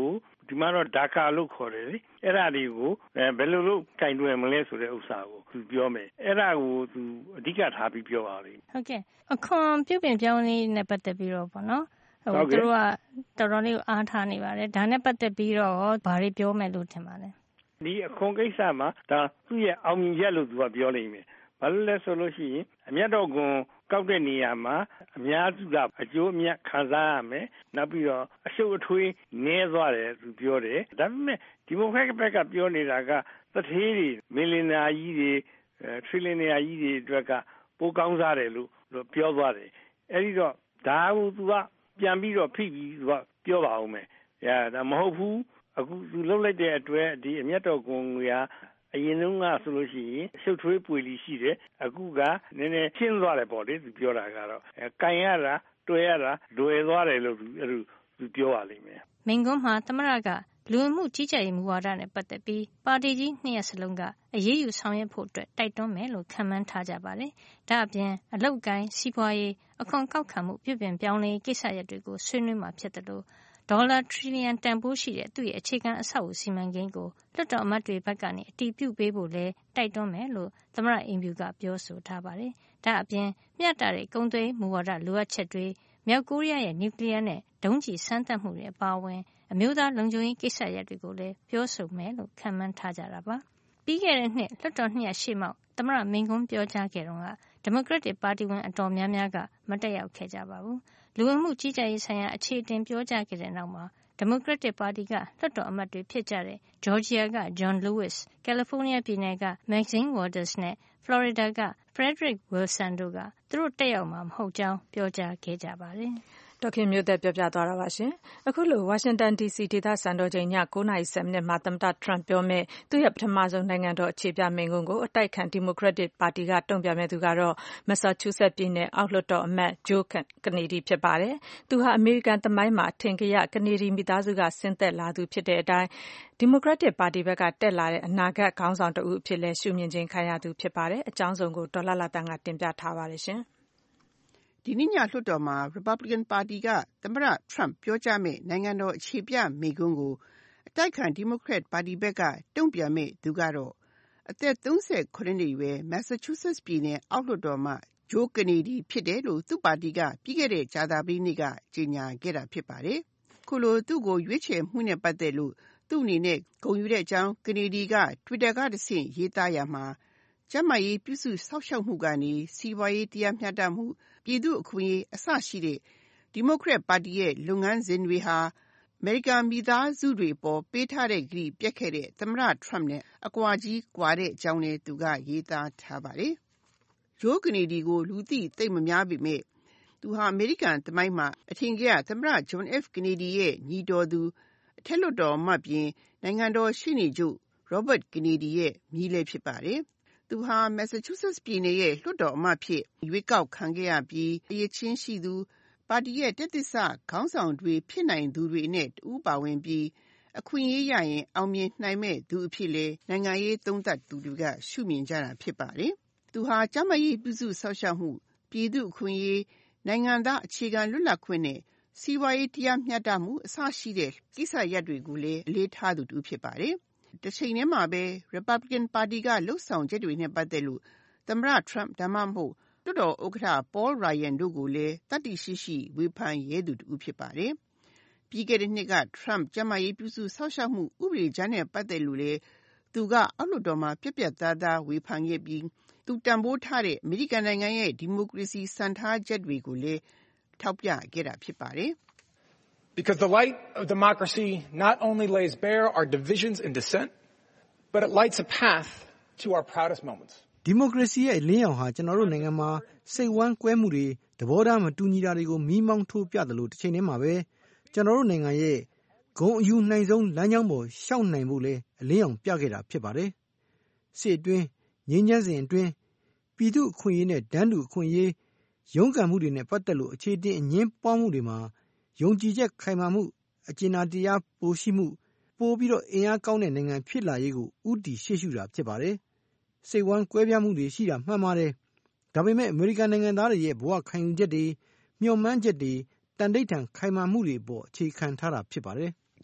ဒီမှာတော့ဒါကာလို့ခေါ်တယ်လေအဲ့ဒါတွေကိုဘယ်လိုလုပ်ကင်တွယ်မလဲဆိုတဲ့ဥစ္စာကိုသူပြောမယ်အဲ့ဒါကိုသူအဓိကထားပြီးပြောပါလိမ့်ဟုတ်ကဲ့အခွန်ပြုပြင်ပြောင်းလဲနဲ့ပတ်သက်ပြီးတော့ပေါ့နော်ဟိုသူတို့ကတော်တော်လေးအားထားနေပါတယ်ဒါနဲ့ပတ်သက်ပြီးတော့ဘာတွေပြောမယ်လို့ထင်ပါလဲဒီအခွန်ကိစ္စမှာဒါသူ့ရဲ့အောင်မြင်ချက်လို့သူကပြောလိမ့်မယ်ဘာလို့လဲဆိုလို့ရှိရင်အမျက်တော်ကွန်ကောက်တဲ့နေရာမှာအများစုကအကျိုးအမြတ်ခံစားရမယ်နောက်ပြီးတော့အရှုပ်အထွေးနည်းသွားတယ်သူပြောတယ်ဒါပေမဲ့ဒီမိုကရက်ဘက်ကပြောနေတာကတထေးတွေမီလီနာကြီးတွေထရီလီနီယာကြီးတွေအတွက်ကပိုကောင်းစားတယ်လို့ပြောသွားတယ်အဲဒီတော့ဒါကိုသူကပြန်ပြီးတော့ဖိပြီးသူကပြောပါဦးမယ်အဲဒါမဟုတ်ဘူးအခုသူလှုပ်လိုက်တဲ့အတွက်ဒီအမျက်တော်ကွန်ကအရင်တုန်းကဆိုလို့ရှိရင်ရှုပ်ထွေးပွေလီရှိတယ်အခုကနည်းနည်းရှင်းသွားတယ်ပေါ့လေသူပြောတာကတော့အဲကန်ရတာတွေ့ရတာလွယ်သွားတယ်လို့သူအဲ့လိုသူပြောပါလိမ့်မယ်မင်းကွန်းမှာသမရကလူမှုကြီးကြပ်ရေးမူဝါဒနဲ့ပတ်သက်ပြီးပါတီကြီးနှစ်ရပ်စလုံးကအရေးယူဆောင်ရွက်ဖို့အတွက်တိုက်တွန်းမယ်လို့ခန့်မှန်းထားကြပါတယ်ဒါအပြင်အလုတ်ကိုင်းစီးပွားရေးအခွန်ကောက်ခံမှုပြုပြင်ပြောင်းလဲကိစ္စရပ်တွေကိုဆွေးနွေးမှာဖြစ်တယ်လို့ဒေါ်လာထရီလီယံတန်ဖိုးရှိတဲ့သူ့ရဲ့အခြေခံအဆောက်အဦစီမံကိန်းကိုလွှတ်တော်အမတ်တွေဘက်ကနေအတည်ပြုပေးဖို့လဲတိုက်တွန်းမယ်လို့သမ္မတအင်ဖြူကပြောဆိုထားပါတယ်။ဒါအပြင်မျှတတဲ့ကုန်သွယ်မူဝါဒလိုအပ်ချက်တွေမြောက်ကိုရီးယားရဲ့နျူကလ িয়ার နဲ့ဒုံးကျည်စမ်းသပ်မှုတွေအပါအဝင်အမျိုးသားလုံခြုံရေးကိစ္စရပ်တွေကိုလဲပြောဆိုမယ်လို့ခန့်မှန်းထားကြတာပါ။ပြီးခဲ့တဲ့နှစ်လွှတ်တော်နှစ်ရပ်ရှေ့မှောက်သမ္မတမိန့်ခွန်းပြောကြားခဲ့တော့ကဒီမိုကရက်တစ်ပါတီဝင်အတော်များများကမတက်ရောက်ခဲ့ကြပါဘူး။လူဝင်မှုကြီးကြပ်ရေးဆိုင်ရာအခြေအတင်ပြောကြားခဲ့တဲ့နောက်မှာဒီမိုကရက်တစ်ပါတီကလွှတ်တော်အမတ်တွေဖြစ်ကြတဲ့ဂျော်ဂျီယာကဂျွန်လူးဝစ်၊ကယ်လီဖိုးနီးယားပြည်နယ်ကမက်ဂ်ဇင်းဝါတာစ်နဲ့ဖလော်ရီဒါကဖရက်ဒရစ်ဝီလ်ဆန်တို့ကသူတို့တက်ရောက်မှာမဟုတ်ကြောင်းပြောကြားခဲ့ကြပါတယ်။ဒေါက်ခင်မျိုးသက်ပြောပြသွားတာပါရှင်။အခုလိုဝါရှင်တန်ဒီစီဒေသစံတော်ချိန်ည၉နာရီ၁၀မိနစ်မှာသမ္မတထရန့်ပြောမဲ့သူ့ရဲ့ပထမဆုံးနိုင်ငံတော်အခြေပြမိန့်ခွန်းကိုအတိုက်ခံဒီမိုကရက်တစ်ပါတီကတုံ့ပြန်မဲ့သူကတော့မက်ဆာချူးဆက်ပြည်နယ်အောက်လွှတ်တော်အမတ်ဂျိုးကနေဒီဖြစ်ပါတယ်။သူဟာအမေရိကန်သမိုင်းမှာအထင်ကရကနေဒီမိသားစုကဆင်းသက်လာသူဖြစ်တဲ့အတိုင်းဒီမိုကရက်တစ်ပါတီဘက်ကတက်လာတဲ့အနာဂတ်ခေါင်းဆောင်တဦးအဖြစ်လဲရှုမြင်ခြင်းခံရသူဖြစ်ပါတယ်။အကြောင်းစုံကိုဒေါ်လာလာတန်ကတင်ပြထားပါတယ်ရှင်။ဒီနေ့ညလွှတ်တော်မှာ Republican ပါတီကသမ္မတ Trump ပြောကြားမယ့်နိုင်ငံတော်အခြေပြမိန့်ခွန်းကိုအတိုက်ခံ Democrat ပါတီဘက်ကတုံ့ပြန်မယ့်သူကတော့အသက်၃၇နှစ်အရွယ် Massachusetts ပြည်နယ်အောက်လွှတ်တော်မှဂျိုးကနေဒီဖြစ်တယ်လို့သူ့ပါတီကပြီးခဲ့တဲ့ကြာသပတေးနေ့ကကြေညာခဲ့တာဖြစ်ပါတယ်။ခုလိုသူ့ကိုရွေးချယ်မှုနဲ့ပတ်သက်လို့သူ့အနေနဲ့ဂုဏ်ယူတဲ့အကြောင်းကနေဒီက Twitter ကတဆင့်ရေးသားရမှာကျန်းမာရေးပြုစုစောင့်ရှောက်မှုကနေစီးပွားရေးတရားမျှတမှုပြည်သူ့အခွင့်အရေးအစရှိတဲ့ဒီမိုကရက်ပါတီရဲ့လုပ်ငန်းစဉ်တွေဟာအမေရိကန်မိသားစုတွေပေါ်ပေးထားတဲ့ဂရုပြတ်ခဲ့တဲ့သမ္မတ Trump နဲ့အကွာကြီးကွာတဲ့အကြောင်းနဲ့သူကရေးသားထားပါတယ်။ဂျိုးကနေဒီကိုလူသိသိမများပေမဲ့သူဟာအမေရိကန်သမိုင်းမှာအထင်ကရသမ္မတ John F. Kennedy ရဲ့ညီတော်သူအထက်လွှတ်တော်မှပြင်နိုင်ငံတော်ရှေ့နေချုပ် Robert Kennedy ရဲ့မြီးလည်းဖြစ်ပါတယ်။သူဟာ Massachusetts ပြည်နယ်ရဲ့လွှတ်တော်အမတ်ဖြစ်ရွေးကောက်ခံခဲ့ရပြီးအရေးချင်းရှိသူပါတီရဲ့တက်သစ်စခေါင်းဆောင်တွေဖြစ်နိုင်သူတွေနဲ့တူပါဝင်ပြီးအခွင့်အရေးရရင်အောင်မြင်နိုင်မဲ့သူအဖြစ်လေနိုင်ငံရေးသုံးသပ်သူတွေကရှုမြင်ကြတာဖြစ်ပါတယ်။သူဟာကျန်းမာရေးပြုစုစောင့်ရှောက်မှုပြည်သူ့အခွင့်အရေးနိုင်ငံသားအခြေခံလွတ်လပ်ခွင့်နဲ့စီးပွားရေးတရားမျှတမှုအစရှိတဲ့ကိစ္စရပ်တွေကိုလည်းအလေးထားသူတူဖြစ်ပါတယ်။တချိန်တည်းမှာပဲ Republican ပါတီကလှုပ်ဆောင်ချက်တွေနဲ့ပတ်သက်လို့သမ္မတ Trump ဒါမှမဟုတ်လွှတ်တော်ဥက္ကဋ္ဌ Paul Ryan တို့ကိုလည်းတတ်သိရှိရှိဝေဖန်ရဲသူတူဖြစ်ပါတယ်။ပြီးခဲ့တဲ့နှစ်က Trump ကျန်းမာရေးပြုစုစောင့်ရှောက်မှုဥပဒေကြမ်းနဲ့ပတ်သက်လို့လည်းသူကအောက်လွှတ်တော်မှာပြက်ပြက်သားသားဝေဖန်ခဲ့ပြီးသူတန်ဖိုးထားတဲ့အမေရိကန်နိုင်ငံရဲ့ဒီမိုကရေစီစံထားချက်တွေကိုလည်းထောက်ပြခဲ့တာဖြစ်ပါတယ်။ Because the light of democracy not only lays bare our divisions and dissent, but it lights a path to our proudest moments. ဒီမိုကရေစီရဲ့လင်းရောင်ဟာကျွန်တော်တို့နိုင်ငံမှာစိတ်ဝမ်းကွဲမှုတွေသဘောထားမတူညီတာတွေကိုမီးမောင်းထိုးပြတယ်လို့တစ်ချိန်တည်းမှာပဲကျွန်တော်တို့နိုင်ငံရဲ့ဂုဏ်အယူနိုင်ဆုံးလမ်းကြောင်းပေါ်ရှောက်နိုင်ဖို့လဲအလင်းရောင်ပြခဲ့တာဖြစ်ပါတယ်။စစ်အတွင်းငြိမ်းချမ်းစဉ်အတွင်းပြည်သူ့အခွင့်အရေးနဲ့ဒန်းတူအခွင့်အရေးရုန်းကန်မှုတွေနဲ့ပတ်သက်လို့အခြေတင်အငင်းပွားမှုတွေမှာယုံကြည်ချက်ခိုင်မာမှုအကျဉ်းနာတရားပိုရှိမှုပိုပြီးတော့အင်အားကောင်းတဲ့နိုင်ငံဖြစ်လာရေးကိုဥတီရှေ့ရှုတာဖြစ်ပါတယ်။စိတ်ဝမ်းကွဲပြားမှုတွေရှိတာမှန်ပါတယ်။ဒါပေမဲ့အမေရိကန်နိုင်ငံသားတွေရဲ့ဘဝခံယူချက်တွေမျှော်မှန်းချက်တွေတန်တိတ်ထန်ခိုင်မာမှုတွေပေါ်အခြေခံထားတာဖြစ်ပါတယ်။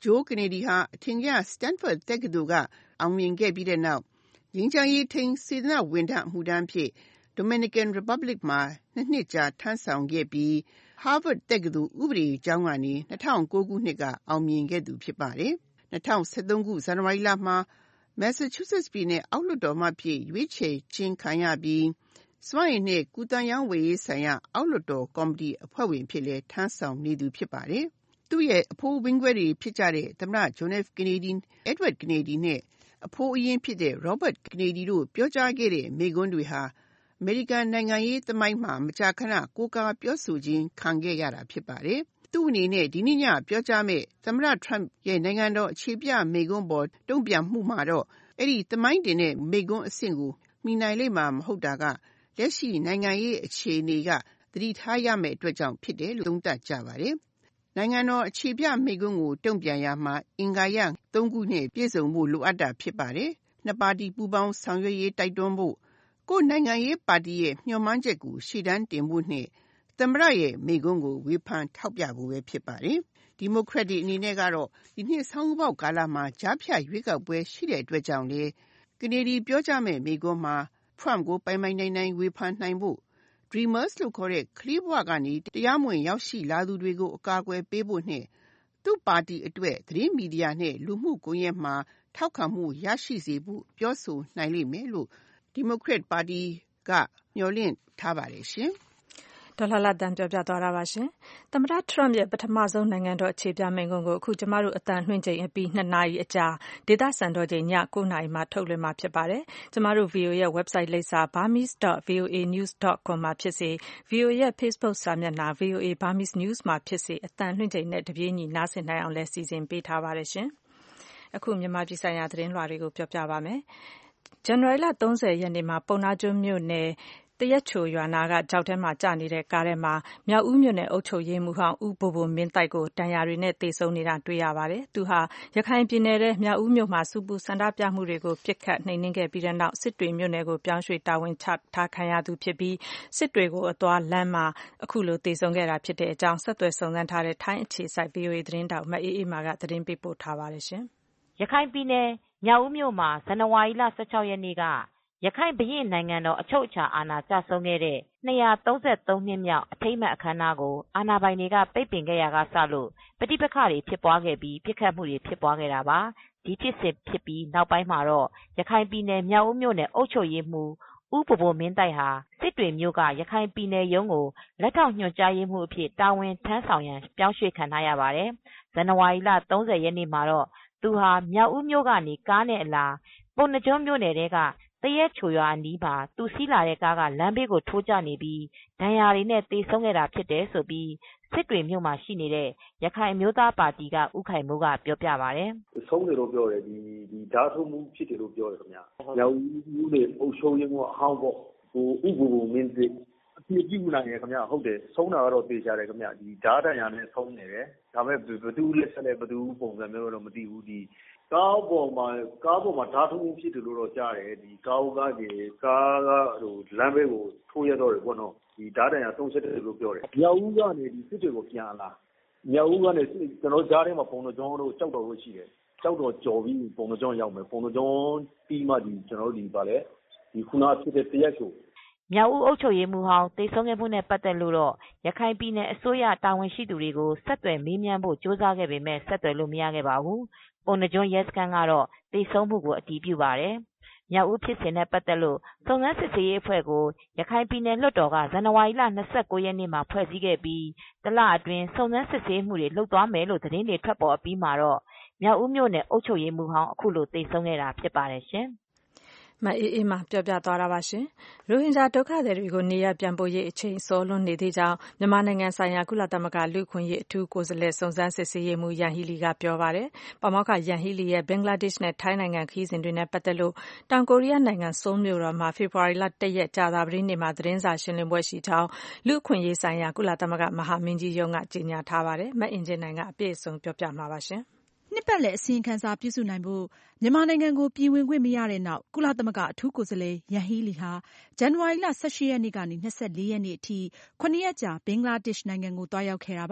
ဂျိုးကနေဒီဟာအထင်ကရ Stanford တက္ကသိုလ်ကအောင်မြင်ခဲ့ပြီးတဲ့နောက်ငြိမ်းချမ်းရေးထိန်းစေတနာ့ဝန်ထမ်းအမှုထမ်းဖြစ် Dominican Republic မှာနှစ်နှစ်ကြာထမ်းဆောင်ခဲ့ပြီး Harvard တက္ကသိုလ်ဥပဒေကျောင်းကနေ၂၀၀၉ခုနှစ်ကအောင်မြင်ခဲ့သူဖြစ်ပါတယ်။၂၀၁၃ခုဇန်နဝါရီလမှာ Massachusetts ပြည်နယ်အောက်လွှတ်တော်မှဖြစ်ရွေးချယ်ခြင်းခံရပြီးစွမ်းရည်နဲ့ကူးသန်းရောင်းဝယ်ရေးဆိုင်ရာအောက်လွှတ်တော်ကော်မတီအဖွဲ့ဝင်ဖြစ်လဲထမ်းဆောင်နေသူဖြစ်ပါတယ်။သူ့ရဲ့အဖိုးဝင်းခွဲတွေဖြစ်ကြတဲ့သမ္မတ John F. Kennedy, Edward Kennedy နဲ့အဖိုးအရင်းဖြစ်တဲ့ Robert Kennedy တို့ပြောကြားခဲ့တဲ့မိန့်ခွန်းတွေဟာအမေရိကန်နိုင်ငံရေးသမိုင်းမှာမကြာခဏကိုးကားပြောဆိုခြင်းခံခဲ့ရတာဖြစ်ပါတယ်။သူ့အနေနဲ့ဒီနေ့ညပြောကြားမဲ့သမ္မတ Trump ရဲ့နိုင်ငံတော်အခြေပြမိန့်ခွန်းပေါ်တုံ့ပြန်မှုမှာတော့အဲ့ဒီသမိုင်းတင်တဲ့မိန့်ခွန်းအဆင့်ကိုမှီနိုင်လိမ့်မှာမဟုတ်တာကလက်ရှိနိုင်ငံရေးအခြေအနေကသတိထားရမယ့်အတွက်ကြောင့်ဖြစ်တယ်လို့သုံးသပ်ကြပါတယ်။နိုင်ငံတော်အခြေပြမိန့်ခွန်းကိုတုံ့ပြန်ရမှာအင်္ဂါရသုံးခုနဲ့ပြည့်စုံဖို့လိုအပ်တာဖြစ်ပါတယ်။နှစ်ပါတီပူးပေါင်းဆောင်ရွက်ရေးတိုက်တွန်းဖို့ကိုယ်နိုင်ငံရေးပါတီရဲ့မျှော်မှန်းချက်ကိုရှေ့တန်းတင်ဖို့နဲ့သမ္မတရဲ့မိန့်ခွန်းကိုဝေဖန်ထောက်ပြဖို့ပဲဖြစ်ပါတယ်။ဒီမိုကရက်တွေအနေနဲ့ကတော့ဒီနှစ်ဆောင်းဦးပေါက်ကာလမှာကြားဖြတ်ရွေးကောက်ပွဲရှိတဲ့အတွက်ကြောင့်လေကနေဒီပြောကြမဲ့မိန့်ခွန်းမှာ Trump ကိုပိုင်ပိုင်နိုင်နိုင်ဝေဖန်နိုင်ဖို့ Dreamers လို့ခေါ်တဲ့ကလေးဘဝကနေတရားမဝင်ရောက်ရှိလာသူတွေကိုအကာအကွယ်ပေးဖို့နဲ့သူ့ပါတီအတွက်သတင်းမီဒီယာနဲ့လူမှုကွန်ရက်မှာထောက်ခံမှုရရှိစေဖို့ပြောဆိုနိုင်လိမ့်မယ်လို့ဒီမိုကရက်ပါတီကမျှော်လင့်ထားပါတယ်ရှင်။ဒေါ်လာလာတန်ပြောပြသွားတာပါရှင်။သမ္မတ Trump ရဲ့ပထမဆုံးနိုင်ငံတော်အခြေပြမိန့်ခွန်းကိုအခုကျမတို့အတန်လွှင့်ချိန်အပြီးနှစ်နာရီအကြာဒေသစံတော်ချိန်ည၉နာရီမှာထုတ်လွှင့်မှာဖြစ်ပါတယ်။ကျမတို့ ဗွီအိုအေ ရဲ့ website လိပ်စာ burmese dot voa news dot com မှာဖြစ်စေ ဗွီအိုအေ ရဲ့ Facebook စာမျက်နှာ ဗွီအိုအေ Burmese News မှာဖြစ်စေအတန်လွှင့်ချိန်နဲ့တပြေးညီနားဆင်နိုင်အောင်လဲစီစဉ်ပေးထားပါတယ်ရှင်။အခုမြန်မာပြည်ဆိုင်ရာသတင်းလွှာတွေကိုပြောပြပါမယ်။ဇန်နဝါရီလ၃၀ရက်နေ့မှာပုဏ္ဏားကျွန်းမြို့နယ်တရက်ချိုရွာနာကကြောက်ထဲမှာကျနေတဲ့ကားထဲမှာမြောက်ဦးမြို့နယ်အုပ်ချုပ်ရေးမှူးဟောင်းဦးဘိုဘိုမင်းတိုက်ကိုတန်ရာတွေနဲ့တေဆုံးနေတာတွေ့ရပါတယ်။သူဟာရခိုင်ပြည်နယ်ရဲ့မြောက်ဦးမြို့မှာစူပူဆန္ဒပြမှုတွေကိုပြစ်ခတ်နှိမ်နင်းခဲ့ပြီးတဲ့နောက်စစ်တွေမြို့နယ်ကိုပြောင်းရွှေ့တာဝန်ချထားခံရသူဖြစ်ပြီးစစ်တွေကိုအသွားလမ်းမှာအခုလိုတေဆုံးခဲ့တာဖြစ်တဲ့အကြောင်းဆက်သွယ်စုံစမ်းထားတဲ့ထိုင်းအခြေစိုက် ဗွီအိုအေသတင်းတောက်မအေးအေးမာကသတင်းပေးပို့ထားပါတယ်ရှင်။ရခိုင်ပြည်နယ်မြောက်ဦးမြို့မှာဇန်နဝါရီလ၁၆ရက်နေ့ကရခိုင်ဘုရင့်နိုင်ငံတော်အချုပ်အခြာအာဏာကျဆုံးခဲ့တဲ့၂၃၃နှစ်မြောက်အထိမ်းအမှတ်အခမ်းအနားကိုအာဏာပိုင်တွေကပိတ်ပင်ခဲ့ရာကစလို့ပဋိပက္ခတွေဖြစ်ပွားခဲ့ပြီးပစ်ခတ်မှုတွေဖြစ်ပွားခဲ့တာပါ။ဒီဖြစ်စဉ်ဖြစ်ပြီးနောက်ပိုင်းမှာတော့ရခိုင်ပြည်နယ်မြောက်ဦးမြို့နယ်အုပ်ချုပ်ရေးမှူးဦးဘိုဘိုမင်းတိုက်ဟာစစ်တွေမြို့ကရခိုင်ပြည်နယ်ရုံးကိုလက်ထောက်ညွှန်ကြားရေးမှူးအဖြစ်တာဝန်ထမ်းဆောင်ရန်ပြောင်းရွှေ့ခံထားရပါတယ်။ဇန်နဝါရီလ၃၀ရက်နေ့မှာတော့သူဟာမြောက်ဦးမြို့ကနေကားနဲ့အလာပုဏ္ဏားကျွန်းမြို့နယ်ထဲကတရက်ချိုရွာအနီးမှာသူစီးလာတဲ့ကားကလမ်းဘေးကိုထိုးကျနေပြီးဒဏ်ရာတွေနဲ့သေဆုံးခဲ့တာဖြစ်တယ်ဆိုပြီးစစ်တွေမြို့မှာရှိနေတဲ့ရခိုင်အမျိုးသားပါတီကဦးခိုင်မိုးကပြောပြပါတယ်။ဆုံးတယ်လို့ပြောတယ်ဒီဒီဓာတ်ထုံးမှုဖြစ်တယ်လို့ပြောတယ်ခင်ဗျာ။မြောက်ဦးနဲ့အုပ်ချုပ်ရေးမှူးအဟောင်းပေါ့ဟိုဥပ္ပူမင်းသိအပြည့်ပြုနိုင်ရခင်ဗျာဟုတ်တယ်ဆုံးတာကတော့သေချာတယ်ခင်ဗျာဒီဓာတ်တန်ရာနဲ့ဆုံးနေတယ်ဒါပေမဲ့ဘယ်သူလက်ဆက်လဲဘယ်သူပုံစံမျိုးတော့မသိဘူးဒီကားပေါ်မှာကားပေါ်မှာဓာတ်ထုံးမှုဖြစ်တယ်လို့တော့ကြားတယ်ဒီကားကားကြီးကားကဟိုလမ်းဘေးကိုထိုးရတော့တယ်ပေါ့နော်ဒီဓာတ်တန်ရာဆုံးချက်တယ်လို့ပြောတယ်မြောက်ဦးကနေဒီစစ်တွေကိုပြန်လာမြောက်ဦးကနေကျွန်တော်ကြားထဲမှာပုံတော်ကျောင်းတို့ကြောက်တော်လို့ရှိတယ်ကြောက်တော်ကြော်ပြီးပုံတော်ကျောင်းရောက်မယ်ပုံတော်ကျောင်းပြီးမှဒီကျွန်တော်တို့ဒီပါလေဒီခုနဖြစ်တဲ့တရက်ချိုမြောက်ဦးအုပ်ချုပ်ရေးမှူးဟောင်းသေဆုံးခဲ့မှုနဲ့ပတ်သက်လို့တော့ရခိုင်ပြည်နယ်အစိုးရတာဝန်ရှိသူတွေကိုဆက်သွယ်မေးမြန်းဖို့ကြိုးစားခဲ့ပေမဲ့ဆက်သွယ်လို့မရခဲ့ပါဘူး။ပုဏ္ဏားကျွန်းရဲစခန်းကတော့သေဆုံးမှုကိုအတည်ပြုပါတယ်။မြောက်ဦးဖြစ်စဉ်နဲ့ပတ်သက်လို့စုံစမ်းစစ်ဆေးရေးအဖွဲ့ကိုရခိုင်ပြည်နယ်လွှတ်တော်ကဇန်နဝါရီလ၂၉ရက်နေ့မှာဖွဲ့စည်းခဲ့ပြီးတလအတွင်းစုံစမ်းစစ်ဆေးမှုတွေလုပ်သွားမယ်လို့သတင်းတွေထွက်ပေါ်အပြီးမှာတော့မြောက်ဦးမြို့နယ်အုပ်ချုပ်ရေးမှူးဟောင်းအခုလိုသေဆုံးခဲ့တာဖြစ်ပါတယ်ရှင်။မအေးအေးမှပြောပြသွားတာပါရှင်။ရိုဟင်ဂျာဒုက္ခသည်တွေကိုနေရပ်ပြန်ပို့ရေးအချိန်စောလွန်းနေသေးကြောင်းမြန်မာနိုင်ငံဆိုင်ရာကုလသမဂ္ဂလူ့အခွင့်အရေးအထူးကိုယ်စားလှယ်စုံစမ်းစစ်ဆေးရေးမှူးယန်ဟီလီကပြောပါတယ်။ပါမောက္ခယန်ဟီလီရဲ့ဘင်္ဂလားဒေ့ရှ်နဲ့ထိုင်းနိုင်ငံခရီးစဉ်တွေနဲ့ပတ်သက်လို့တောင်ကိုရီးယားနိုင်ငံဆိုးလ်မြို့တော်မှာဖေဖော်ဝါရီလ၁ရက်ကြာသပတေးနေ့မှာသတင်းစာရှင်းလင်းပွဲရှိကြောင်းလူ့အခွင့်အရေးဆိုင်ရာကုလသမဂ္ဂမဟာမင်းကြီးရုံးကကြေညာထားပါတယ်။မအင်ဂျင်နိုင်ကအပြည့်အစုံပြောပြမှာပါရှင်။နှစ်ပတ်လည်အစီရင်ခံစာပြုစုနိုင်ဖို့မြန်မာနိုင်ငံကိုပြည်ဝင်ခွင့်မရတဲ့နောက်ကုလသမဂ္ဂအထူးကိုယ်စားလှယ်ယန်ဟီလီဟာဇန်နဝါရီလ၁၈ရက်နေ့ကနေ၂၄ရက်နေ့အထိခုနှစ်ရက်ကြာဘင်္ဂလားဒေ့ရှ်နိုင်ငံကိုသွားရောက်ခဲ့တာပါ။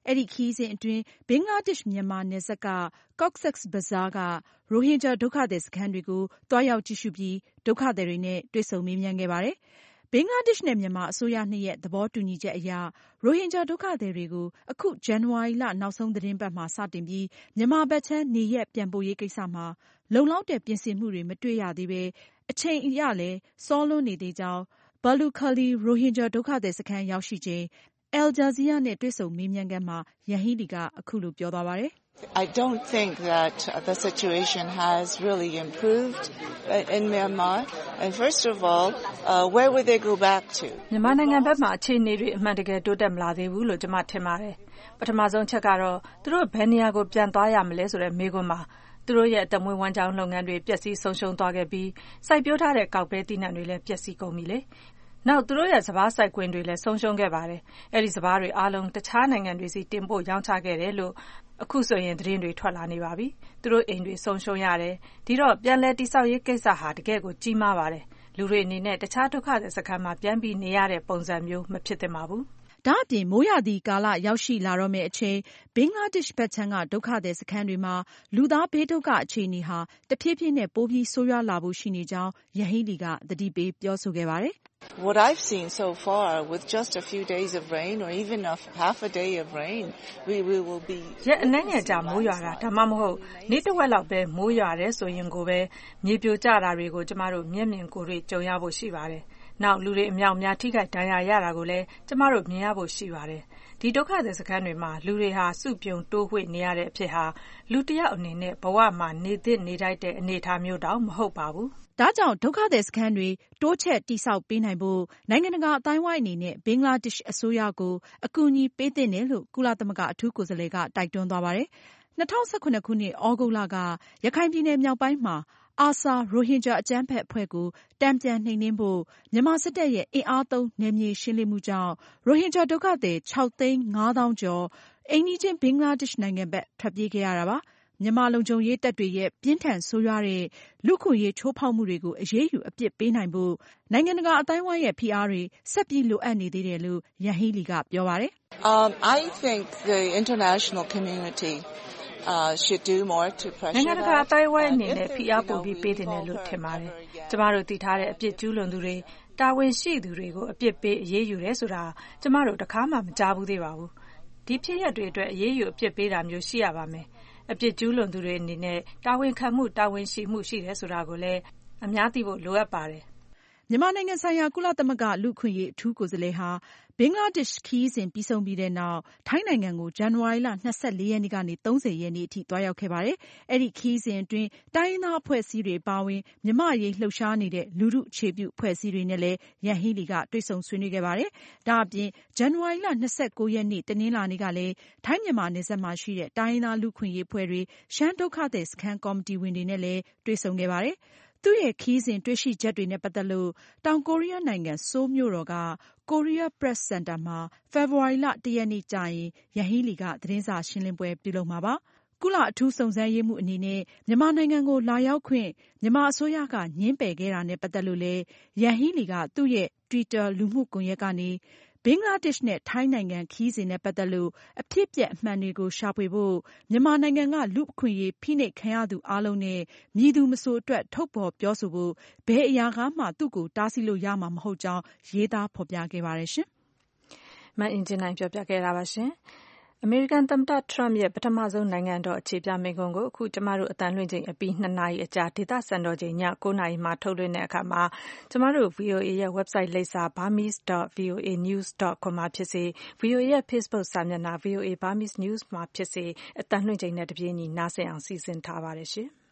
အဲ့ဒီခီးစဉ်အတွင်းဘင်္ဂလားဒေ့ရှ်မြန်မာနယ်စပ်က Cox's Bazar ကရိုဟင်ဂျာဒုက္ခသည်စခန်းတွေကိုတွားရောက်ကြည့်ရှုပြီးဒုက္ခသည်တွေနဲ့တွေ့ဆုံမေးမြန်းခဲ့ပါတယ်။ဘင်္ဂလားဒေ့ရှ်နဲ့မြန်မာအစိုးရနှစ်ရဲ့သဘောတူညီချက်အရရိုဟင်ဂျာဒုက္ခသည်တွေကိုအခုဇန်နဝါရီလနောက်ဆုံးသတင်းပတ်မှာစတင်ပြီးမြန်မာဘက်ခြမ်းနေရက်ပြန်ပို့ရေးကိစ္စမှာလုံလောက်တဲ့ပြင်ဆင်မှုတွေမတွေ့ရသေးပဲအချိန်အရလည်းစောလွန်းနေသေးကြောင်းဘာလူခလီရိုဟင်ဂျာဒုက္ခသည်စခန်းရောက်ရှိချိန်Al Jazeera နဲ့တွေ့ဆုံမေးမြန်းခန်းမှာယန်ဟီလီကအခုလိုပြောသွားပါတယ် I don't think that the situation has really improved in Myanmar. And first of all, uh, where would they go back to? မြန်မာနိုင်ငံဘက်မှာအခြေအနေတွေအမှန်တကယ်တိုးတက်မလာသေးဘူးလို့ကျွန်မထင်ပါတယ်။ပထမဆုံးချက်ကတော့သူတို့ဘယ်နေရာကိုပြန်သွားရမလဲဆိုတဲ့မေးခွန်းမှာသူတို့ရဲ့အသက်မွေးဝမ်းကြောင်းလုပ်ငန်းတွေပျက်စီးဆုံးရှုံးသွားခဲ့ပြီးစိုက်ပျိုးထားတဲ့ကောက်ပဲသီးနှံတွေလည်းပျက်စီးကုန်ပြီလေ။နောက်သူတို့ရဲ့စပါးစိုက်ကွင်းတွေလည်းဆုံးရှုံးခဲ့ပါတယ်။အဲ့ဒီစပါးတွေအားလုံးတခြားနိုင်ငံတွေစီတင်ပို့ရောင်းချခဲ့တယ်လို့အခုဆိုရင်သတင်းတွေထွက်လာနေပါပြီ။သူတို့အိမ်တွေဆုံးရှုံးရတယ်။ဒီတော့ပြန်လဲတိဆောက်ရေးကိစ္စဟာတကယ်ကိုကြီးမားပါတယ်။လူတွေအနေနဲ့တခြားဒုက္ခသည်စခန်းမှာပြန်ပြီးနေရတဲ့ပုံစံမျိုးမဖြစ်သင့်ပါဘူး။ဒါ့အပြင်မိုးရာသီကာလရောက်ရှိလာတော့မယ့်အချိန်ဘင်္ဂလားဒေ့ရှ်ဘက်ခြမ်းကဒုက္ခသည်စခန်းတွေမှာလူသားဘေးဒုက္ခအခြေအနေဟာတဖြည်းဖြည်းနဲ့ပိုပြီးဆိုးရွားလာဖို့ရှိနေကြောင်းယဟီလီကသတိပေးပြောဆိုခဲ့ပါတယ်။ What I've seen so far with just a few days of rain or even a half a day of rain we, we will be ရက်အနည်းငယ်ကြာမိုးရွာတာဒါမှမဟုတ်နေ့တစ်ဝက်လောက်ပဲမိုးရွာတယ်ဆိုရင်ကိုပဲမြေပြိုကျတာတွေကိုကျမတို့မျက်မြင်ကိုယ်တွေ့ကြုံရဖို့ရှိပါတယ်။နောက်လူတွေအများအများထိခိုက်ဒဏ်ရာရတာကိုလည်းကျမတို့မြင်ရဖို့ရှိပါတယ်။ဒီဒုက္ခသည်စခန်းတွေမှာလူတွေဟာစုပြုံတိုးဝှေ့နေရတဲ့အဖြစ်ဟာလူတစ်ယောက်အနေနဲ့ဘဝမှာနေသင့်နေထိုက်တဲ့အနေအထားမျိုးတောင်မဟုတ်ပါဘူး။ဒါကြောင့်ဒုက္ခသည်စခန်းတွေတိုးချဲ့တိဆောက်ပေးနိုင်ဖို့နိုင်ငံတကာအသိုင်းအဝိုင်းအနေနဲ့ဘင်္ဂလားဒေ့ရှ်အစိုးရကိုအကူအညီပေးသင့်တယ်လို့ကုလသမဂ္ဂအထူးကိုယ်စားလှယ်ကတိုက်တွန်းသွားပါတယ်။၂၀၁၇ခုနှစ်သြဂုတ်လကရခိုင်ပြည်နယ်မြောက်ပိုင်းမှာအာဆာရိုဟင်ဂျာအကြမ်းဖက်အဖွဲ့ကိုတန်ပြန်နှိမ်နင်းဖို့မြန်မာစစ်တပ်ရဲ့အင်အားသုံးနယ်မြေရှင်းလင်းမှုကြောင့်ရိုဟင်ဂျာဒုက္ခသည်ခြောက်သိန်းငါးသောင်းကျော်အိမ်နီးချင်းဘင်္ဂလားဒေ့ရှ်နိုင်ငံဘက်ထွက်ပြေးခဲ့ရတာပါ။မြန်မာလုံခြုံရေးတပ်တွေရဲ့ပြင်းထန်ဆိုးရွားတဲ့လူ့အခွင့်အရေးချိုးဖောက်မှုတွေကိုအရေးယူအပြစ်ပေးနိုင်ဖို့နိုင်ငံတကာအသိုင်းအဝိုင်းရဲ့ဖိအားတွေဆက်ပြီးလိုအပ်နေသေးတယ်လို့ယန်ဟီလီကပြောပါတယ်။ Um, I think the international community Uh, should do more to pressure နိုင်ငံတကာအတိုင်းအဝိုင်းအနေနဲ့ဖိအားပိုပြီးပေးတင်တယ်လို့ထင်ပါတယ်။ကျမတို့သိထားတဲ့အပြစ်ကျူးလွန်သူတွေတာဝန်ရှိသူတွေကိုအပြစ်ပေးအရေးယူတယ်ဆိုတာကျမတို့တခါမှမကြားဘူးသေးပါဘူး။ဒီဖြစ်ရပ်တွေအတွက်အရေးယူအပြစ်ပေးတာမျိုးရှိရပါမယ်။အပြစ်ကျူးလွန်သူတွေအနေနဲ့တာဝန်ခံမှုတာဝန်ရှိမှုရှိတယ်ဆိုတာကိုလည်းအများသိဖို့လိုအပ်ပါတယ်။မြန်မာနိုင်ငံဆိုင်ရာကုလသမဂ္ဂလူ့အခွင့်အရေးအထူးကိုယ်စားလှယ်ဟာဘင်္ဂလားဒေ့ရှ်ခရီးစဉ်ပြီးဆုံးပြီးတဲ့နောက်ထိုင်းနိုင်ငံကိုဇန်နဝါရီလ၂၄ရက်နေ့ကနေ၃၀ရက်နေ့အထိသွားရောက်ခဲ့ပါတယ်။အဲဒီခရီးစဉ်အတွင်းတိုင်းရင်းသားအဖွဲ့အစည်းတွေပါဝင်မြန်မာ့အရေးလှုပ်ရှားနေတဲ့လူထုအခြေပြုအဖွဲ့အစည်းတွေနဲ့လည်းယန်ဟီလီကတွေ့ဆုံဆွေးနွေးခဲ့ပါတယ်။ဒါအပြင်ဇန်နဝါရီလ၂၉ရက်နေ့တနင်္လာနေ့ကလည်းထိုင်းမြန်မာနယ်စပ်မှာရှိတဲ့တိုင်းရင်းသားလူ့အခွင့်အရေးအဖွဲ့တွေရှမ်းဒုက္ခသည်စခန်းကော်မတီဝင်တွေနဲ့လည်းတွေ့ဆုံခဲ့ပါတယ်။သူ့ရဲ့ခရီးစဉ်တွေ့ရှိချက်တွေနဲ့ပတ်သက်လို့တောင်ကိုရီးယားနိုင်ငံဆိုးလ်မြို့တော်က Korea Press Center မှာဖေဖေါ်ဝါရီလ၁ရက်နေ့ကျရင်ယန်ဟီလီကသတင်းစာရှင်းလင်းပွဲပြုလုပ်မှာပါ။ကုလအထူးစုံစမ်းရေးမှူးအနေနဲ့မြန်မာနိုင်ငံကိုလာရောက်ခွင့်မြန်မာအစိုးရကငြင်းပယ်ခဲ့တာနဲ့ပတ်သက်လို့လည်းယန်ဟီလီကသူ့ရဲ့ Twitter လူမှုကွန်ရက်ကနေဘင်္ဂလားဒေ့ရှ်နဲ့ထိုင်းနိုင်ငံခရီးစဉ်နဲ့ပတ်သက်လို့အဖြစ်အပျက်အမှန်တွေကိုရှာဖွေဖို့မြန်မာနိုင်ငံကလူ့အခွင့်အရေးဖိနှိပ်ခံရသူအားလုံးနဲ့မည်သူမဆိုအတွက်ထုတ်ဖော်ပြောဆိုဖို့ဘယ်အရာကမှသူ့ကိုတားဆီးလို့ရမှာမဟုတ်ကြောင်းရေးသားဖော်ပြခဲ့ပါတယ်ရှင်။မအင်ဂျင်နိုင်ပြောပြခဲ့တာပါရှင်။အမေရိကန်သမ္မတထရမ့်ရဲ့ပထမဆုံးနိုင်ငံတော်အခြေပြမိန့်ခွန်းကိုအခုကျမတို့အသံလွှင့်ချိန်အပြီးနှစ်နာရီအကြာဒေသစံတော်ချိန်ည၉နာရီမှာထုတ်လွှင့်တဲ့အခါမှာကျမတို့ ဗီအိုအေ ရဲ့ website လိပ်စာ burmese dot voa news dot com မှာဖြစ်စေ ဗီအိုအေ ရဲ့ Facebook စာမျက်နှာ ဗီအိုအေ Burmese News မှာဖြစ်စေအသံလွှင့်ချိန်နဲ့တပြေးညီနားဆင်အောင်စီစဉ်ထားပါတယ်ရှင်။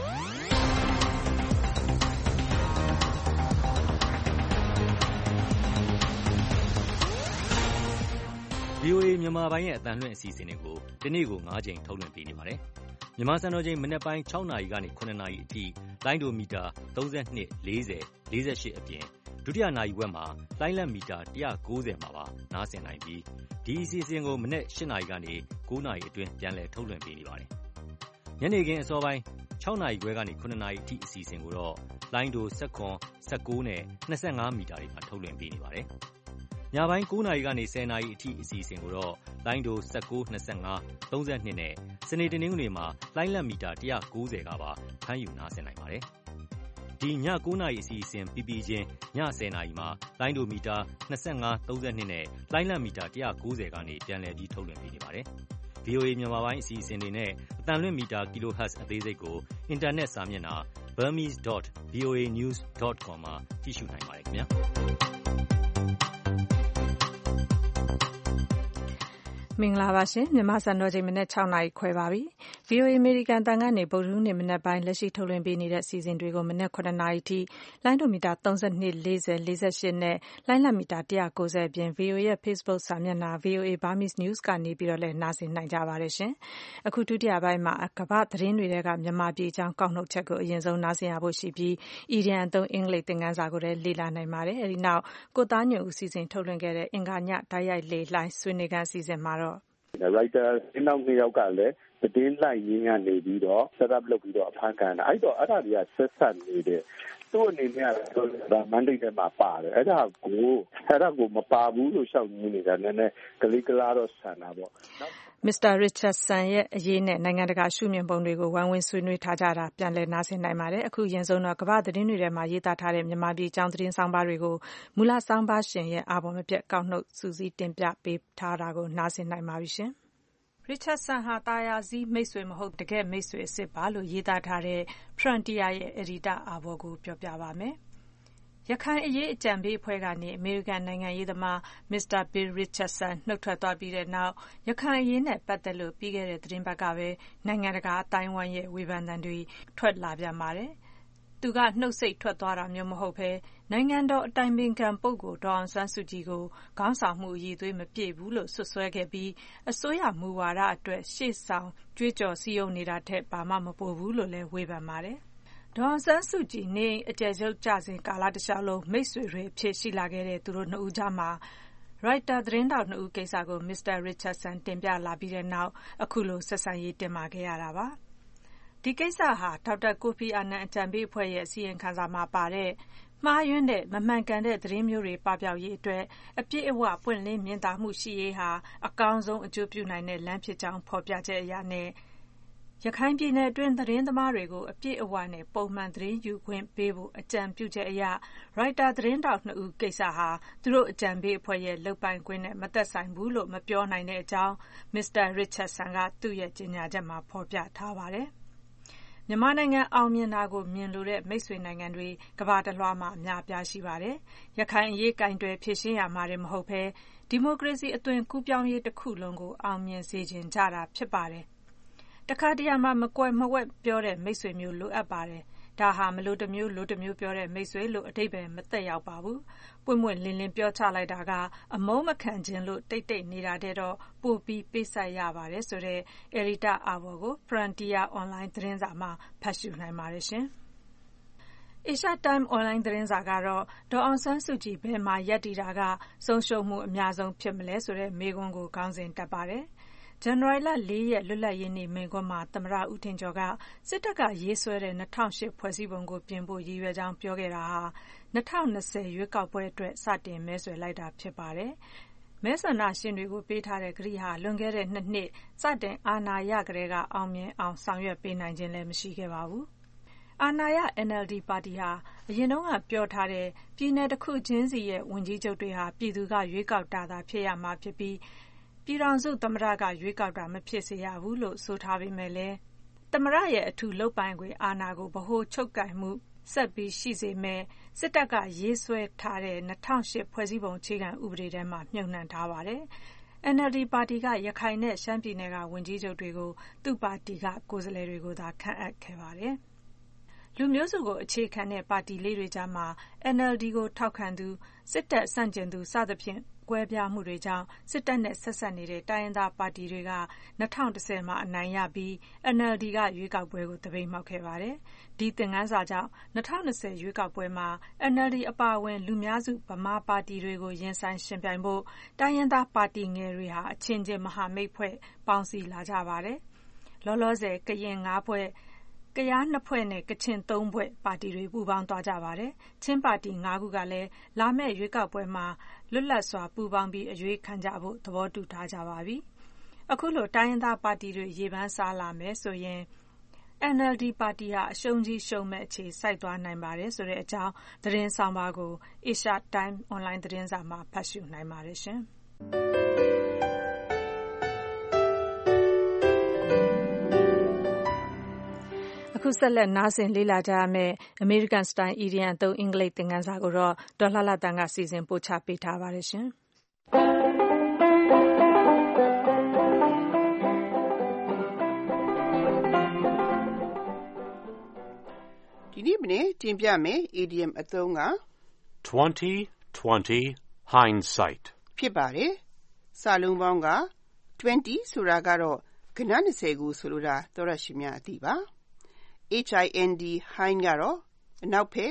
ဗီအိုအေမြန်မာပိုင်းရဲ့အသံလွှင့်အစီအစဉ်တွေကိုဒီနေ့ကို၅ချိန်ထုတ်လွှင့်ပေးနေပါတယ်။မြန်မာစံတော်ချိန်မနက်ပိုင်း၆နာရီကနေ၇နာရီအထိလိုင်းဒိုမီတာ၃၂ ၄၀ ၄၈အပြင်ဒုတိယနာရီဝက်မှာလိုင်းလက်မီတာ၁၉၀မှာပါနားဆင်နိုင်ပြီးဒီအစီအစဉ်ကိုမနက်၈နာရီကနေ၉နာရီအတွင်းပြန်လည်ထုတ်လွှင့်ပေးနေပါတယ်။ညနေခင်းအစောပိုင်း၆နာရီခွဲကနေ၇နာရီအထိအစီအစဉ်ကိုတော့လိုင်းဒို၁၇ ၁၉နဲ့၂၅မီတာတွေမှာထုတ်လွှင့်ပေးနေပါတယ်။ညပိုင်း၉နာရီကနေ၁၀နာရီအထိအစီအစဉ်ကိုတော့လိုင်းဒို၁၉ ၂၅ ၃၂နဲ့စနေတနင်္ဂနွေမှာလိုင်းလက်မီတာ၁၉၀ကပါဖမ်းယူနားဆင်နိုင်ပါတယ်။ဒီည၉နာရီအစီအစဉ်ပြီးပြီးချင်းည၁၀နာရီမှာလိုင်းဒိုမီတာ၂၅ ၃၂နဲ့လိုင်းလက်မီတာ၁၉၀ကနေပြန်လည်ပြီးထုတ်လွှင့်ပေးနေပါတယ်။ဗီအိုအေ မြန်မာပိုင်းအစီအစဉ်တွေနဲ့အသံလွှင့်မီတာ kilohertz အသေးစိတ်ကိုအင်တာနက်စာမျက်နှာ burmese dot voa news dot com မှာကြည့်ရှုနိုင်ပါတယ်ခင်ဗျာ။မင်္ဂလာပါရှင်မြန်မာစံတော်ချိန်မနေ့၆နာရီခွဲပါပြီ။ ဗီအိုအေအမေရိကန်တန်ကနေဗုဒ္ဓဟူးနေ့မနေ့ပိုင်းလက်ရှိထုတ်လွှင့်ပေးနေတဲ့စီစဉ်တွေကိုမနေ့9နာရီထိလိုင်းဒိုမီတာ၃၂ ၄၀ ၄၈နဲ့လိုင်းလက်မီတာ၁၉၀အပြင် ဗီအိုအေရဲ့ Facebook စာမျက်နှာ ဗီအိုအေ Burmese News ကနေပြီးတော့လည်းနားဆင်နိုင်ကြပါတယ်ရှင်။အခုဒုတိယပိုင်းမှာကမ္ဘာသတင်းတွေကမြန်မာပြည်အကြောင်းကောက်နှုတ်ချက်ကိုအရင်ဆုံးနားဆင်ရဖို့ရှိပြီးအီဒီယံအသုံးအင်္ဂလိပ်သင်ခန်းစာကိုလည်းလေ့လာနိုင်ပါတယ်။အဲဒီနောက်ကိုသားညွန့်ဦးစီစဉ်ထုတ်လွှင့်ခဲ့တဲ့အင်္ဂါညတိုက်ရိုက်လေလှိုင်းဆွေးနွေးခန်းအစီအစဉ်မှာတော့ရိုက်တာသတင်းနောက်နှစ်ယောက်ကလည်းသတင်းလိုက်ရင်းကနေပြီးတော့ set up လုပ်ပြီးတော့အဖမ်းခံတာအဲ့တော့အဲ့ဒါတွေကဆက်ဆက်နေတယ်သူ့အနေနဲ့ကတော့မန်ဒေးထဲမှာပါတယ်အဲ့ဒါကိုအဲ့ဒါကိုမပါဘူးလို့ရှောက်နေနေတာနည်းနည်းကလေးကလာတော့ဆန်တာပေါ့မစ္စတာရစ်ချတ်ဆန်ရဲ့အရေးနဲ့နိုင်ငံတကာရှုမြင်ပုံတွေကိုဝိုင်းဝန်းဆွေးနွေးထားကြတာပြန်လည်နားဆင်နိုင်ပါတယ်အခုရင်ဆုံးတော့ကမ္ဘာသတင်းတွေထဲမှာရေးသားထားတဲ့မြန်မာပြည်အကြောင်းသတင်းဆောင်ပါတွေကိုမူလဆောင်ပါရှင်ရဲ့အာဘော်မပြတ်ကောက်နှုတ်စူးစီးတင်ပြပေးထားတာကိုနားဆင်နိုင်ပါပြီရှင်ရစ်ချတ်ဆန်ဟာတာယာစည်းမိတ်ဆွေမဟုတ်တကယ်မိတ်ဆွေအစ်စ်ပါလို့ရေးသားထားတဲ့ Frontier ရဲ့အဒီတာအာဘော်ကိုပြောပြပါမယ်ရခိုင်အရေးအကြံပေးအဖွဲ့ကနေအမေရိကန်နိုင်ငံရေးသမားမစ္စတာဘီလ်ရစ်ချတ်ဆန်နှုတ်ထွက်သွားပြီးတဲ့နောက်ရခိုင်အရေးနဲ့ပတ်သက်လို့ပြီးခဲ့တဲ့သတင်းပတ်ကပဲနိုင်ငံတကာအတိုင်းအဝိုင်းရဲ့ဝေဖန်သံတွေထွက်လာပြန်ပါတယ်။သူကနှုတ်ဆက်ထွက်သွားတာမျိုးမဟုတ်ဘဲနိုင်ငံတော်အတိုင်ပင်ခံပုဂ္ဂိုလ်ဒေါ်အောင်ဆန်းစုကြည်ကိုခေါင်းဆောင်မှုအရည်အသွေးမပြည့်ဘူးလို့ဆွဆွဲခဲ့ပြီးအစိုးရမူဝါဒအတွက်ရှေ့ဆောင်ကြွေးကြော်စည်းရုံးနေတာထက်ဘာမှမပိုဘူးလို့လည်းဝေဖန်ပါတယ်။ဒေါ်အောင်ဆန်းစုကြည်နေအကျယ်ချုပ်ကြစဉ်ကာလတစ်လျှောက်လုံးမိတ်ဆွေတွေအဖြစ်ရှိလာခဲ့တဲ့သူတို့နှစ်ဦးကြားမှာရိုက်တာသတင်းတောက်နှစ်ဦးကိစ္စကိုမစ္စတာရစ်ချတ်ဆန်တင်ပြလာပြီးတဲ့နောက်အခုလိုဆက်ဆံရေးတင်မာခဲ့ရတာပါ။ဒီကိစ္စဟာဒေါက်တာကိုဖီအာနန်အကြံပေးအဖွဲ့ရဲ့အစီရင်ခံစာမှာပါတဲ့မှားယွင်းတဲ့မမှန်ကန်တဲ့သတင်းမျိုးတွေပပျောက်ရေးအတွက်အပြည့်အဝပွင့်လင်းမြင်သာမှုရှိရေးဟာအကောင်းဆုံးအကျိုးပြုနိုင်တဲ့လမ်းဖြစ်ကြောင်းဖော်ပြချက်အရနဲ့ရခိုင်ပြည်နယ်အတွင်းသတင်းသမားတွေကိုအပြည့်အဝနဲ့ပုံမှန်သတင်းယူခွင့်ပေးဖို့အကြံပြုချက်အရရိုက်တာသတင်းတောက်နှစ်ဦးကိစ္စဟာသူတို့အကြံပေးအဖွဲ့ရဲ့လုပ်ပိုင်ခွင့်နဲ့မသက်ဆိုင်ဘူးလို့မပြောနိုင်တဲ့အကြောင်းမစ္စတာရစ်ချတ်ဆန်ကသူ့ရဲ့ကြေညာချက်မှာဖော်ပြထားပါတယ်။မြန်မာနိုင်ငံအောင်မြင်တာကိုမြင်လိုတဲ့မိတ်ဆွေနိုင်ငံတွေကမ္ဘာတစ်လွှားမှာအများအပြားရှိပါတယ်။ရခိုင်အရေးကင်တွယ်ဖြေရှင်းရမှာတွေမဟုတ်ဘဲဒီမိုကရေစီအသွင်ကူးပြောင်းရေးတစ်ခုလုံးကိုအောင်မြင်စေချင်ကြတာဖြစ်ပါတယ်။တခါတရံမှာမကွယ်မဝက်ပြောတဲ့မိတ်ဆွေမျိုးလိုအပ်ပါတယ်။ဒါဟာမလို့တစ်မျိုးလိုတစ်မျိုးပြောတဲ့မိတ်ဆွေလို့အဓိပ္ပာယ်မသက်ရောက်ပါဘူး။ပွင့်ပွင့်လင်းလင်းပြောချလိုက်တာကအမုန်းမခံခြင်းလို့တိတ်တိတ်နေတာတဲ့တော့ပို့ပြီးပေးဆက်ရပါတယ်ဆိုတဲ့အရီတာအာဘော်ကို Frontier Online သတင်းစာမှာဖတ်ရှုနိုင်ပါတယ်ရှင်။ Asia Time Online သတင်းစာကတော့ဒေါ်အောင်ဆန်းစုကြည်ဘယ်မှာရပ်တည်တာကဆုံးရှုံးမှုအများဆုံးဖြစ်မလဲဆိုတဲ့မေးခွန်းကိုခေါင်းစဉ်တက်ပါတယ်။ဇန်နဝါရီလ၄ရက်လွတ်လပ်ရေးနေ့မိန့်ခွန်းမှာသမ္မတဦးထင်ကျော်ကစစ်တပ်ကရေးဆွဲတဲ့၂၀၀၈ဖွဲ့စည်းပုံကိုပြင်ဖို့ရည်ရွယ်ကြောင်းပြောခဲ့တာဟာ၂၀၂၀ရွေးကောက်ပွဲအတွက်စတင်မဲဆွယ်လိုက်တာဖြစ်ပါတယ်။မဲဆန္ဒရှင်တွေကိုပေးထားတဲ့ကတိဟာလွန်ခဲ့တဲ့နှစ်နှစ်စတင်အာဏာရကတည်းကအောင်မြင်အောင်ဆောင်ရွက်ပေးနိုင်ခြင်းလည်းမရှိခဲ့ပါဘူး။အာဏာရ N L D ပါတီဟာအရင်တုန်းကပြောထားတဲ့ပြည်내တစ်ခုချင်းစီရဲ့ဝန်ကြီးချုပ်တွေဟာပြည်သူကရွေးကောက်တာသာဖြစ်ရမှာဖြစ်ပြီးပြည်ထောင်စုသမ္မတကရွေးကောက်တာမဖြစ်စေရဘူးလို့ဆိုထားပေမဲ့လည်းသမ္မတရဲ့အထူးလုပ်ပိုင်ခွင့်အာဏာကိုဗဟိုချုပ်ကိုင်မှုဆက်ပြီးရှိစေမဲ့စစ်တပ်ကရေးဆွဲထားတဲ့၂၀၀၈ဖွဲ့စည်းပုံအခြေခံဥပဒေထဲမှာမြုပ်နှံထားပါတယ်။ N L D ပါတီကရခိုင်နဲ့ရှမ်းပြည်နယ်ကဝန်ကြီးချုပ်တွေကိုသူ့ပါတီကကိုယ်စားလှယ်တွေကိုသာခန့်အပ်ခဲ့ပါတယ်။လူမျိုးစုကိုအခြေခံတဲ့ပါတီလေးတွေကြားမှာ N L D ကိုထောက်ခံသူစစ်တပ်ဆန့်ကျင်သူစသဖြင့်ကွဲပြားမှုတွေကြောင့်စစ်တပ်နဲ့ဆက်ဆက်နေတဲ့တိုင်းရင်းသားပါတီတွေက၂၀၁၀မှာအနိုင်ရပြီး N L D ကရွေးကောက်ပွဲကိုသပိတ်မှောက်ခဲ့ပါတယ်။ဒီသင်ခန်းစာကြောင့်၂၀၂၀ရွေးကောက်ပွဲမှာ N L D အပါအဝင်လူများစုဗမာပါတီတွေကိုရင်ဆိုင်ယှဉ်ပြိုင်ဖို့တိုင်းရင်းသားပါတီငယ်တွေဟာအချင်းချင်းမဟာမိတ်ဖွဲ့ပေါင်းစည်းလာကြပါတယ်။လောလောဆယ်ကရင်၅ဖွဲ့ကကယားနှစ်ဖွဲ့နဲ့ကချင်သုံးဖွဲ့ပါတီတွေပူးပေါင်းသွားကြပါတယ်။ချင်းပါတီငါးခုကလည်းလာမယ့်ရွေးကောက်ပွဲမှာလွတ်လပ်စွာပူးပေါင်းပြီးအရွေးခံကြဖို့သဘောတူထားကြပါပြီ။အခုလိုတိုင်းရင်းသားပါတီတွေရေပန်းစားလာမယ်ဆိုရင် N L D ပါတီဟာအရှုံးကြီးရှုံးမဲ့အခြေစိုက်သွားနိုင်ပါတယ်ဆိုတဲ့အကြောင်းသတင်းဆောင်ပါကို Asia Time Online သတင်းစာမှာဖတ်ရှုနိုင်ပါတယ်ရှင်။အခုဆက်လက်နားဆင်လေ့လာကြရမယ့် American Style အီဒီယံအသုံးအင်္ဂလိပ်သင်ခန်းစာကိုတော့ဒေါ်လှလှတန်းကစီစဉ်ပို့ချပေးထားပါတယ်ရှင်။ဒီနေ့မနေ့တင်ပြမယ် idiom အသုံးက twenty twenty hindsight ဖြစ်ပါတယ်။စာလုံးပေါင်းကtwentyဆိုတာကတော့ကဏ္ဍ၂၀ကိုဆိုလိုတာသောရရှိများအသိပါ။ hind hind ကတော့အနောက်ဖက်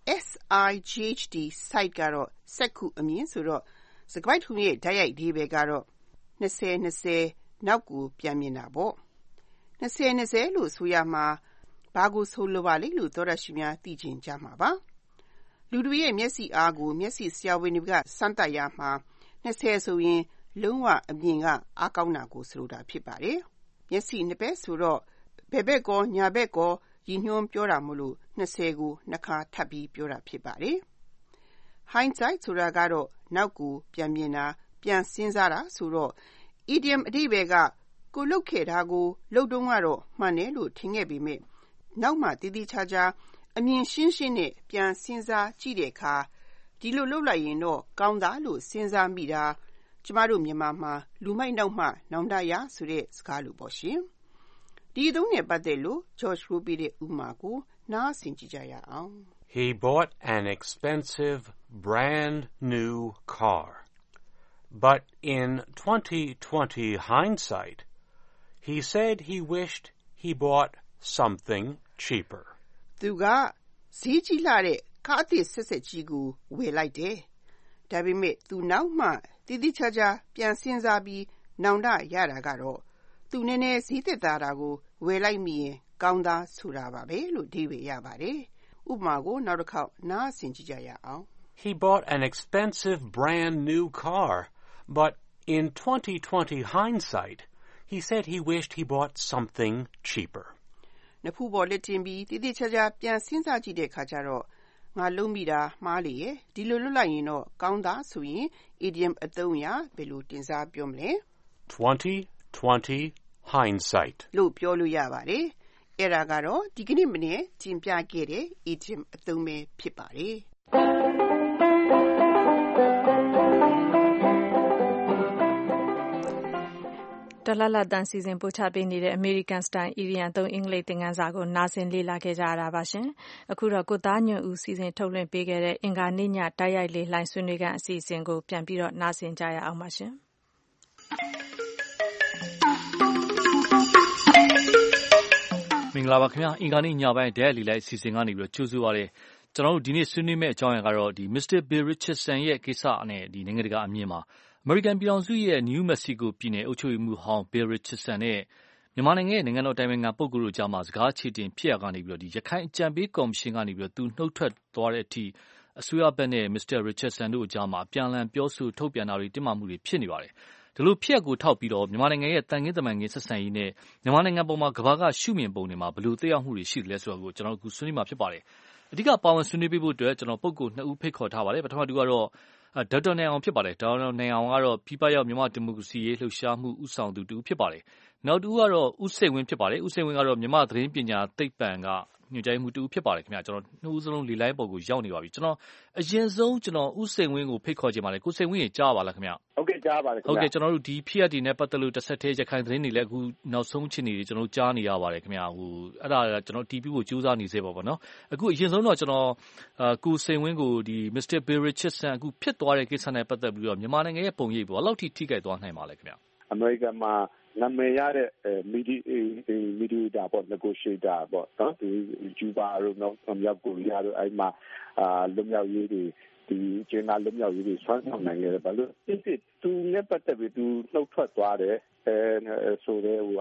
sight sight ကတော့စက္ခုအမြင်ဆိုတော့စကားပိုက်ထုံးရဲ့ဓာတ်ရိုက်ဒီဘယ်ကတော့၂၀၂၀နောက်ကိုပြန်မြင်တာပေါ့။၂၀၂၀လို့ဆိုရမှာဘာကိုဆိုလိုပါလဲလို့သောရရှိများသိချင်ကြမှာပါ။လူတွေရဲ့မျက်စိအားကိုမျက်စိဆရာဝန်တွေကစမ်းသပ်ရမှာ၂၀ဆိုရင်လုံးဝအမြင်ကအားကောင်းတာကိုဆိုလိုတာဖြစ်ပါတယ်။မျက်စိနှစ်ဘက်ဆိုတော့ဘယ်ဘက်ကောညာဘက်ကောရည်ညွှန်းပြောတာမို့လို့၂၀ကိုနှစ်ခါထပ်ပြီးပြောတာဖြစ်ပါတယ်။ hindsight ဆိုတာကတော့နောက်ကိုပြန်မြင်တာပြန်စဉ်းစားတာဆိုတော့ idiom အဓိပ္ပာယ်ကကိုလုပ်ခဲ့တာကိုလုပ်တုန်းကတော့မှန်တယ်လို့ထင်ခဲ့ပေမဲ့နောက်မှတည်တည်ချာချာအမြင်ရှင်းရှင်းနဲ့ပြန်စဉ်းစားကြည့်တဲ့အခါဒီလိုလုပ်လိုက်ရင်တော့ကောင်းတာလို့စဉ်းစားမိတာကျမတို့မြန်မာမှာလူမိုက်နောက်မှနောင်တရဆိုတဲ့စကားလိုပေါ့ရှင်။ဒီအသုံးနဲ့ပတ်သက်လို့ George Ruby ရဲ့ဥပမာကိုနားဆင်ကြည့်ကြရအောင်။ He bought an expensive brand new car. But in twenty twenty hindsight, he said he wished he bought something cheaper. သူကဈေးကြီးလာတဲ့ကားအသစ်ဆက်ဆက်ကြီးကိုဝယ်လိုက်တယ်။ဒါပေမဲ့သူနောက်မှတည်တည်ချာချာပြန်စဉ်းစားပြီးနောင်တရတာကတော့သူနည်းနည်းဈေးသက်သာတာကိုဝယ်လိုက်မိရင်ကောင်းသားဆိုတာပါပဲလို့အဓိပ္ပာယ်ရပါတယ်။ဥပမာကိုနောက်တစ်ခေါက်နားဆင်ကြည့်ကြရအောင်။ He bought an expensive brand new car, but in twenty twenty hindsight, he said he wished he bought something cheaper. နှစ်ဖူးပေါ်လက်တင်ပြီးတည်တည်ချာချာပြန်စဉ်းစားကြည့်တဲ့အခါကျတော့ငါလုံးမိတာမှားလေရဲ့ဒီလိုလွတ်လိုက်ရင်တော့ကောင်းသားဆိုရင် idiom အသုံးအရဘယ်လိုတင်စားပြောမလဲ twenty twenty hindsight လို့ပြောလို့ရပါတယ်။အဲ့ဒါကတော့ဒီကနေ့မနေ့တင်ပြခဲ့တဲ့ idiom အသုံးပဲဖြစ်ပါတယ်။ဒေါ်လှလှတန်းစီစဉ်ပို့ချပေးနေတဲ့ American Style အီဒီယံအသုံးအင်္ဂလိပ်သင်ခန်းစာကိုနားဆင်လေ့လာခဲ့ကြရတာပါရှင်။အခုတော့ကိုသားညွန့်ဦးစီစဉ်ထုတ်လွှင့်ပေးခဲ့တဲ့အင်္ဂါနေ့ညတိုက်ရိုက်လေးလှိုင်းဆွေးနွေးခန်းအစီအစဉ်ကိုပြန်ပြီးတော့နားဆင်ကြရအောင်ပါရှင်။မင်္ဂလာပါခင်ဗျာအင်္ဂါနေ့ညပိုင်းဒဲလီလိုက်အစီအစဉ်ကနေပြီးတော့ကြိုဆိုပါရစေကျွန်တော်တို့ဒီနေ့ဆွေးနွေးမယ့်အကြောင်းအရာကတော့ဒီ Mister Bill Richardson ရဲ့ကိစ္စနဲ့ဒီနိုင်ငံတကာအမြင်မှာအမေရိကန်ပြည်ထောင်စုရဲ့ New Mexico ပြည်နယ်အုပ်ချုပ်ရေးမှူးဟောင်း Bill Richardson နဲ့မြန်မာနိုင်ငံရဲ့နိုင်ငံတော်တိုင်ပင်ခံပုဂ္ဂိုလ်တို့ကြားမှာစကားချေတင်ဖြစ်ရကနေပြီးတော့ဒီရခိုင်အကြံပေးကော်မရှင်ကနေပြီးတော့သူနှုတ်ထွက်သွားတဲ့အထိအစိုးရဘက်နဲ့ Mister Richardson တို့ကြားမှာအပြန်အလှန်ပြောဆိုထုတ်ပြန်တာတွေတင်းမာမှုတွေဖြစ်နေပါတယ်ဒီလိုဖြစ်ရကိုထောက်ပြီးတော့မြန်မာနိုင်ငံရဲ့တန်ခင်းတမန်ခင်းဆက်ဆံရေးနဲ့မြန်မာနိုင်ငံပေါ်မှာကမ္ဘာကရှုမြင်ပုံတွေမှာဘယ်လိုသက်ရောက်မှုတွေရှိတယ်လဲဆိုတာကိုကျွန်တော်အခုဆွေးနွေးမှာဖြစ်ပါတယ်အဓိကပါဝင်ဆွေးနွေးပေးဖို့အတွက်ကျွန်တော်ပုဂ္ဂိုလ်နှစ်ဦးဖိတ်ခေါ်ထားပါတယ်ပထမတူကတော့ဒေါက်တာနိုင်အောင်ဖြစ်ပါတယ်ဒေါက်တာနိုင်အောင်ကတော့ပြည်ပရောက်မြန်မာဒီမိုကရေစီရေးလှုပ်ရှားမှုဦးဆောင်သူတူဖြစ်ပါတယ်နောက်တူကတော့ဦးစိန်ဝင်းဖြစ်ပါတယ်ဦးစိန်ဝင်းကတော့မြန်မာသတင်းပညာသိပ္ပံကညွှန်ကြားမှုတူဖြစ်ပါတယ်ခင်ဗျာကျွန်တော်နှစ်ဦးစလုံးလေလိုင်းပေါ်ကိုရောက်နေပါပြီကျွန်တော်အရင်ဆုံးကျွန်တော်ဦးစိန်ဝင်းကိုဖိတ်ခေါ်ခြင်းပါတယ်ကိုစိန်ဝင်းရေကြားပါလားခင်ဗျာဟုတ်ကဲ့ကြားပါတယ်ခင်ဗျာဟုတ်ကဲ့ကျွန်တော်တို့ဒီဖြစ်ရည်နဲ့ပတ်သက်လို့တစ်ဆက်တည်းရခိုင်သတင်းတွေလည်းအခုနောက်ဆုံးအခြေအနေတွေကျွန်တော်ကြားနေရပါတယ်ခင်ဗျာဟိုအဲ့ဒါကျွန်တော်တီးပြီးကိုစူးစမ်းနေစေပါပေါ့နော်အခုအရင်ဆုံးတော့ကျွန်တော်အာကိုစိန်ဝင်းကိုဒီ Mister Bill Richardson အခုဖြစ်သွားတဲ့ကိစ္စနဲ့ပတ်သက်ပြီးတော့မြန်မာနိုင်ငံရဲ့ပုံရိပ်ပေါ့ဘယ်လောက်ထိထိခိုက်သွားနိုင်ပါလဲခင်ဗျာအမေရိကန်မှာနာမည်ရတဲ့မီဒီမီဒီယာပေါ့ negotiator ပေါ့နော်ဒီဂျူဘာတို့နောက်မြောက်ကိုရီးယားတို့အဲ့မှာအာလွတ်မြောက်ရေးတွေဒီကျင်းနာလွတ်မြောက်ရေးတွေဆွမ်းဆောင်နိုင်တယ်ဘာလို့ဒီသူနဲ့ပတ်သက်ပြီးသူနှုတ်ထွက်သွားတယ်အဲဆိုတဲ့ဟိုဟာ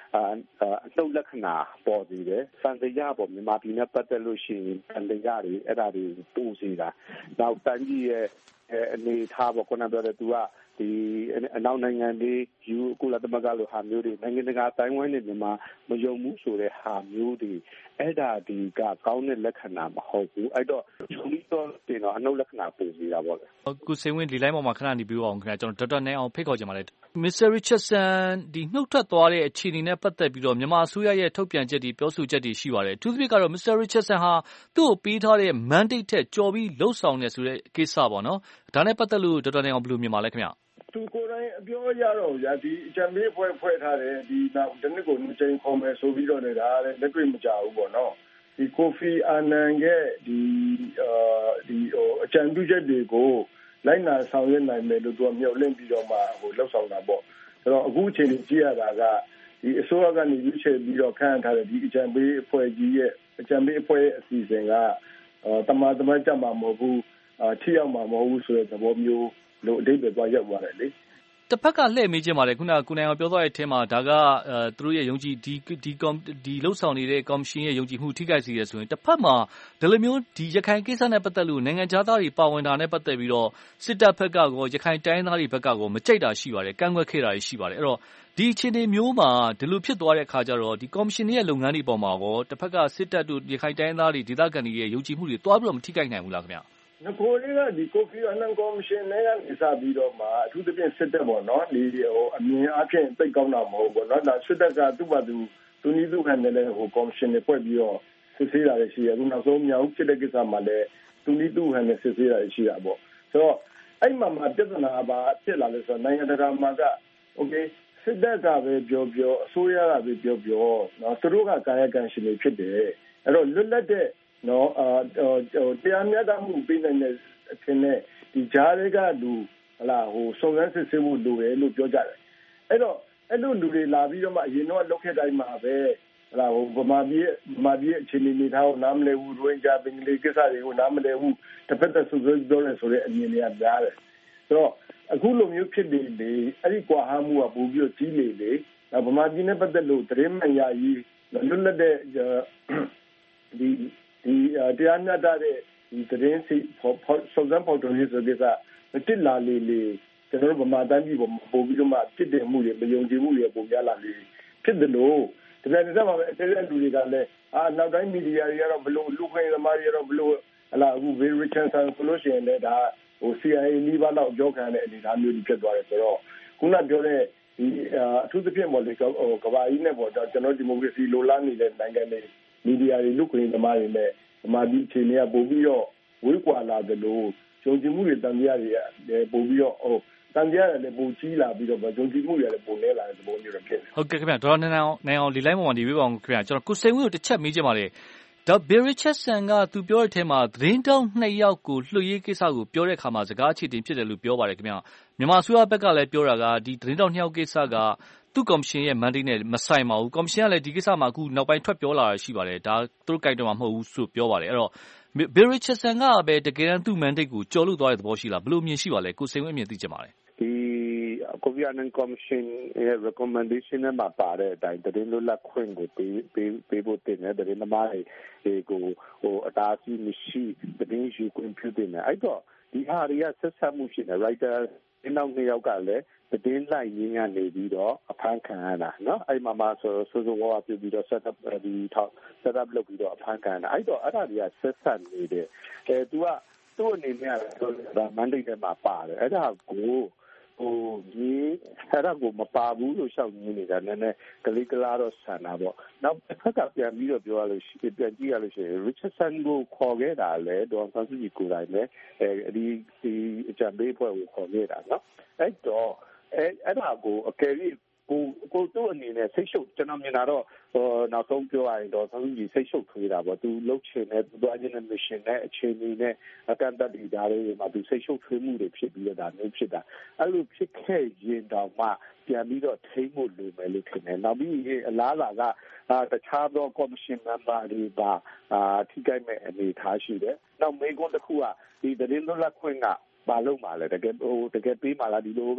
နှုတ်လက္ခဏာပေါ်စေတယ်။စံတရားပေါ်မြန်မာပြည်နဲ့ပတ်သက်လို့ရှိရင်စံတရားတွေအဲ့ဒါတွေပို့စေတာ။နောက်တန်ကြီးရဲ့အနေထားပေါ်ခုနပြောတဲ့သူကဒီအနောက်နိုင်ငံတွေယူကုလသမဂ္ဂလိုဟာမျိုးတွေနိုင်ငံတကာတိုင်းဝိုင်းနဲ့မြန်မာမယုံမှုဆိုတဲ့ဟာမျိုးတွေအဲ့ဒါဒီကကောင်းတဲ့လက္ခဏာမဟုတ်ဘူးအဲ့တော့ချုံပြီးတော့တင်တော့အနှုတ်လက္ခဏာပုံစီတာပေါ့လေကုစိန်ဝင်းဒီလိုင်းပေါ်မှာခဏနေပြီးအောင်ခင်ဗျာကျွန်တော်ဒေါက်တာနိုင်အောင်ဖိတ်ခေါ်ချင်ပါတယ်မစ္စတာရစ်ချတ်ဆန်ဒီနှုတ်ထွက်သွားတဲ့အခြေအနေနဲ့ပတ်သက်ပြီးတော့မြန်မာအစိုးရရဲ့ထုတ်ပြန်ချက်တွေပြောဆိုချက်တွေရှိပါတယ်အထူးသဖြင့်ကတော့မစ္စတာရစ်ချတ်ဆန်ဟာသူ့ကိုပေးထားတဲ့ mandate ထက်ကျော်ပြီးလှုပ်ဆောင်နေဆိုတဲ့ကိစ္စပေါ့နော်ဒါနဲ့ပတ်သက်လို့ဒေါက်တာနိုင်အောင်ဘယ်လိုမြင်ပါလဲခင်ဗျာသူကိုယ်တိုင်အပြောရတော့ဗျာဒီအကြံပေးဖွဲ့ဖွဲ့ထားတယ်ဒီနောက်ဒီနေ့ကိုနှစ်ချိန်ခေါ်မယ်ဆိုပြီးတော့နေတာလည်းလက်တွေ့မကြဘူးပေါ့နော်ဒီကိုဖီအာနန်ရဲ့ဒီအာဒီဟိုအကြံပြုချက်တွေကိုလိုက်နာဆောင်ရွက်နိုင်မယ်လို့သူကမျှော်လင့်ပြီးတော့မှဟိုလှုပ်ဆောင်တာပေါ့ဆိုတော့အခုအချိန်ကြီးကြည့်ရတာကဒီအစိုးရကနေရွေးချယ်ပြီးတော့ခန့်ထားတဲ့ဒီအကြံပေးအဖွဲ့ကြီးရဲ့အကြံပေးအဖွဲ့ရဲ့အစီအစဉ်ကတမန်တမန်ကြမှာမဟုတ်ဘူးအာထိရောက်မှာမဟုတ်ဘူးဆိုတဲ့သဘောမျိုးလို့အဓိပ္ပာယ်သွားရောက်သွားတယ်လေတစ်ဖက်ကလှည့်မေးခြင်းပါတယ်ခုနကကိုနိုင်အောင်ပြောသွားတဲ့အထက်မှာဒါကအဲသူတို့ရဲ့ယုံကြည်ဒီဒီဒီလှုပ်ဆောင်နေတဲ့ကော်မရှင်ရဲ့ယုံကြည်မှုထိခိုက်စေရဆိုရင်တစ်ဖက်မှာဒီလိုမျိုးဒီရခိုင်ကိစ္စနဲ့ပတ်သက်လို့နိုင်ငံခြားသားတွေပါဝင်တာနဲ့ပတ်သက်ပြီးတော့စစ်တပ်ဘက်ကကောရခိုင်တိုင်းသားတွေဘက်ကကောမကြိုက်တာရှိပါတယ်ကန့်ကွက်ခဲ့တာရှိပါတယ်အဲ့တော့ဒီအခြေအနေမျိုးမှာဒီလိုဖြစ်သွားတဲ့အခါကျတော့ဒီကော်မရှင်ရဲ့လုပ်ငန်းတွေပေါ်မှာကောတစ်ဖက်ကစစ်တပ်တို့ရခိုင်တိုင်းသားတွေဒေသခံတွေရဲ့ယုံကြည်မှုတွေတွားပြီးတော့မထိခိုက်နိုင်ဘူးလားခင်ဗျငကိုလေးကဒီကိုဖီအာနန်ကော်မရှင်နဲ့ကနေစပြီးတော့မှအထူးသဖြင့်စစ်တပ်ပေါ့နော်ဒီဟိုအမြင်အချင်းသိကောင်းတာမဟုတ်ဘူးเนาะဒါစစ်တပ်ကသူ့ဘာသူသူနည်းသူခံတယ်လေဟိုကော်မရှင်တွေဖွဲ့ပြီးတော့စစ်ဆေးတာရှိရအခုနောက်ဆုံးမြောက်ဖြစ်တဲ့ကိစ္စမှာလည်းသူနည်းသူခံနဲ့စစ်ဆေးတာရှိတာပေါ့ဆိုတော့အဲ့မှာမှာပြဿနာပါဖြစ်လာလို့ဆိုတော့နိုင်ငံတကာမှာကโอเคစစ်တပ်ကပဲပြောပြောအစိုးရကပဲပြောပြောเนาะသူတို့ကကာယကံရှင်တွေဖြစ်တယ်အဲ့တော့လွတ်လပ်တဲ့နော်အာတရားမျှတမှုပေးနိုင်တဲ့အချင်းနဲ့ဒီကြားတွေကလူဟလာဟိုစုံစမ်းစစ်ဆေးမှုလိုတယ်လို့ပြောကြတယ်အဲ့တော့အဲ့လိုလူတွေလာပြီးတော့မှအရင်တော့လောက်ခဲ့တိုင်းမှာပဲဟလာဟိုဗမာပြည်ဗမာပြည်အခြေအနေနေတာကိုနားမလည်ဘူးရိုဟင်ဂျာဘင်္ဂလီကိစ္စတွေကိုနားမလည်ဘူးတစ်ဖက်သက်ဆွဆွပြောနေဆိုတဲ့အမြင်တွေကများတယ်ဆိုတော့အခုလိုမျိုးဖြစ်နေလေအဲ့ဒီကွာဟမှုကပိုပြီးတော့ကြီးနေလေဗမာပြည်နဲ့ပတ်သက်လို့သတင်းမှန်ရည်လွတ်လပ်တဲ့ဒီဒီတရားမျှတတဲ့ဒီသတင်းစီစုံစမ်းဖော်ထုတ်ရေးဆိုတဲ့ကတစ်လာလေလေကျွန်တော်တို့ဗမာတိုင်းပြည်ပေါ်ပို့ပြီးတော့မှဖြစ်တဲ့မှုတွေမယုံကြည်မှုတွေပုံပြလာလေဖြစ်တယ်လို့ဒီနေ့စမှာပဲအဲ့ဒီလူတွေကလည်းအာနောက်တိုင်းမီဒီယာတွေကတော့ဘလို့လူခွင့်သမားတွေကတော့ဘလို့ဟလာအခု Bill Richardson ဆိုလို့ရှိရင်လည်းဒါဟို စီ အိုင် အေ နီးပါးတော့ကြောခံတဲ့အနေအထားမျိုးတွေဖြစ်သွားတယ်ဆိုတော့ခုနပြောတဲ့ဒီအထူးသဖြင့်ပေါ့လေဟိုကဘာကြီးနဲ့ပေါ့ကျွန်တော်ဒီမိုကရေစီလိုလားနေတဲ့နိုင်ငံတွေမီဒီယာတွေလူခွင့်သမားတွေနဲ့ဗမာပြည်အခြေအနေကပို့ပြီးတော့ဝေးကွာလာတယ်လို့ဂျုံကြည်မှုတွေတန်တရားတွေလည်းပို့ပြီးတော့ဟိုတန်တရားတွေလည်းပိုကြီးလာပြီးတော့ဂျုံကြည်မှုတွေလည်းပိုနေလာတဲ့သဘောမျိုးတွေဖြစ်တယ်ဟုတ်ကဲ့ခင်ဗျဒေါ်နိုင်အောင်နိုင်အောင်ဒီလိုင်းပေါ်မှာဒီဝေးပါအောင်ခင်ဗျကျွန်တော်ကိုစိန်ဝင်းကိုတစ်ချက်မေးချင်ပါတယ်ဒါဘယ်ရစ်ချက်ဆန်ကသူပြောတဲ့အထက်မှာသတင်းတောင်းနှစ်ယောက်ကိုလွှတ်ရေးကိစ္စကိုပြောတဲ့အခါမှာစကားအခြေတင်ဖြစ်တယ်လို့ပြောပါတယ်ခင်ဗျမြန်မာအစိုးရဘက်ကလည်းပြောတာကဒီသတင်းတောင်းနှစ်ယောက်ကိစ္စကသူ့ကော်မရှင်ရဲ့ mandate နဲ့မဆိုင်ပါဘူးကော်မရှင်ကလည်းဒီကိစ္စမှာအခုနောက်ပိုင်းထွက်ပြောလာတာရှိပါတယ်ဒါသူတို့ကြိုက်တော့မှာမဟုတ်ဘူးဆိုပြောပါတယ်အဲ့တော့ဘယ်ရစ်ချက်ဆန်ကပဲတကယ်တမ်းသူ့ mandate ကိုကျော်လွတ်သွားတဲ့သဘောရှိလားဘယ်လိုမြင်ရှိပါလဲကိုစိန်ဝင်းအမြင်သိချင်ပါတယ်ဒီကိုဖီအာနန်ကော်မရှင်ရဲ့ recommendation နဲ့မှာပါတဲ့အတိုင်းသတင်းလွတ်လပ်ခွင့်ကိုပေးပေးပေးဖို့တင်တယ်သတင်းသမားတွေကိုဟိုအတားအဆီးမရှိသတင်းယူခွင့်ပြုတင်တယ်အဲ့တော့ဒီဟာတွေကဆက်ဆက်မှုရှိတယ် writer နောက်နှစ်ယောက်ကလည်းသတင်းလိုက်ရင်းကနေပြီးတော့အဖမ်းခံရတာเนาะအဲ့မှာမှဆိုဆိုဆိုဝါပြပြီးတော့ set up ဒီထောက် set up လုပ်ပြီးတော့အဖမ်းခံရတာအဲ့တော့အဲ့ဒါတွေကဆက်ဆက်နေတယ်အဲ तू ကသူ့အနေနဲ့က mandate ထဲမှာပါတယ်အဲ့ဒါကိုဟိုဒီအဲ့ဒါကိုမပါဘူးလို့ရှောက်နေနေတာနည်းနည်းကလေးကလာတော့ဆန်တာပေါ့နောက်တစ်ခါကပြန်ပြီးတော့ပြောရလို့ရှိပြန်ကြည့်ရလို့ရှိရင် Richardson ကိုခေါ်ခဲ့တာလေဒေါ်ဆန်းစုကြည်ကိုယ်တိုင်လည်းအဲဒီဒီအကြံပေးဖွဲ့ကိုခေါ်ခဲ့တာเนาะအဲ့တော့အဲအဲ့ဒါကိုအကယ်၍ကိုကိုတို့အနေနဲ့စိတ်ရှုပ်ကျွန်တော်မြင်တာတော့ဟိုနောက်ဆုံးပြောရရင်တော့သူကြီးစိတ်ရှုပ်ထွေးတာပေါ့သူလှုပ်ချင်တဲ့သူသွားခြင်းနဲ့ mission နဲ့အခြေအနေနဲ့အကန့်အသတ်တွေဒါတွေမှာသူစိတ်ရှုပ်ထွေးမှုတွေဖြစ်ပြီးတော့ဒါမျိုးဖြစ်တာအဲ့လိုဖြစ်ခဲ့ရင်တော့မှပြန်ပြီးတော့ထိန်းဖို့လိုမယ်လို့ထင်တယ်နောက်ပြီးအလားအလာကတခြားသော commission member တွေပါအာထိခိုက်မဲ့အနေထားရှိတယ်နောက်မေကွန်းတစ်ခုကဒီသတင်းလွတ်လပ်ခွင့်ကဘာလို့မှလဲတကယ်ဟိုတကယ်ပေးမှလားဒီလိုပဲ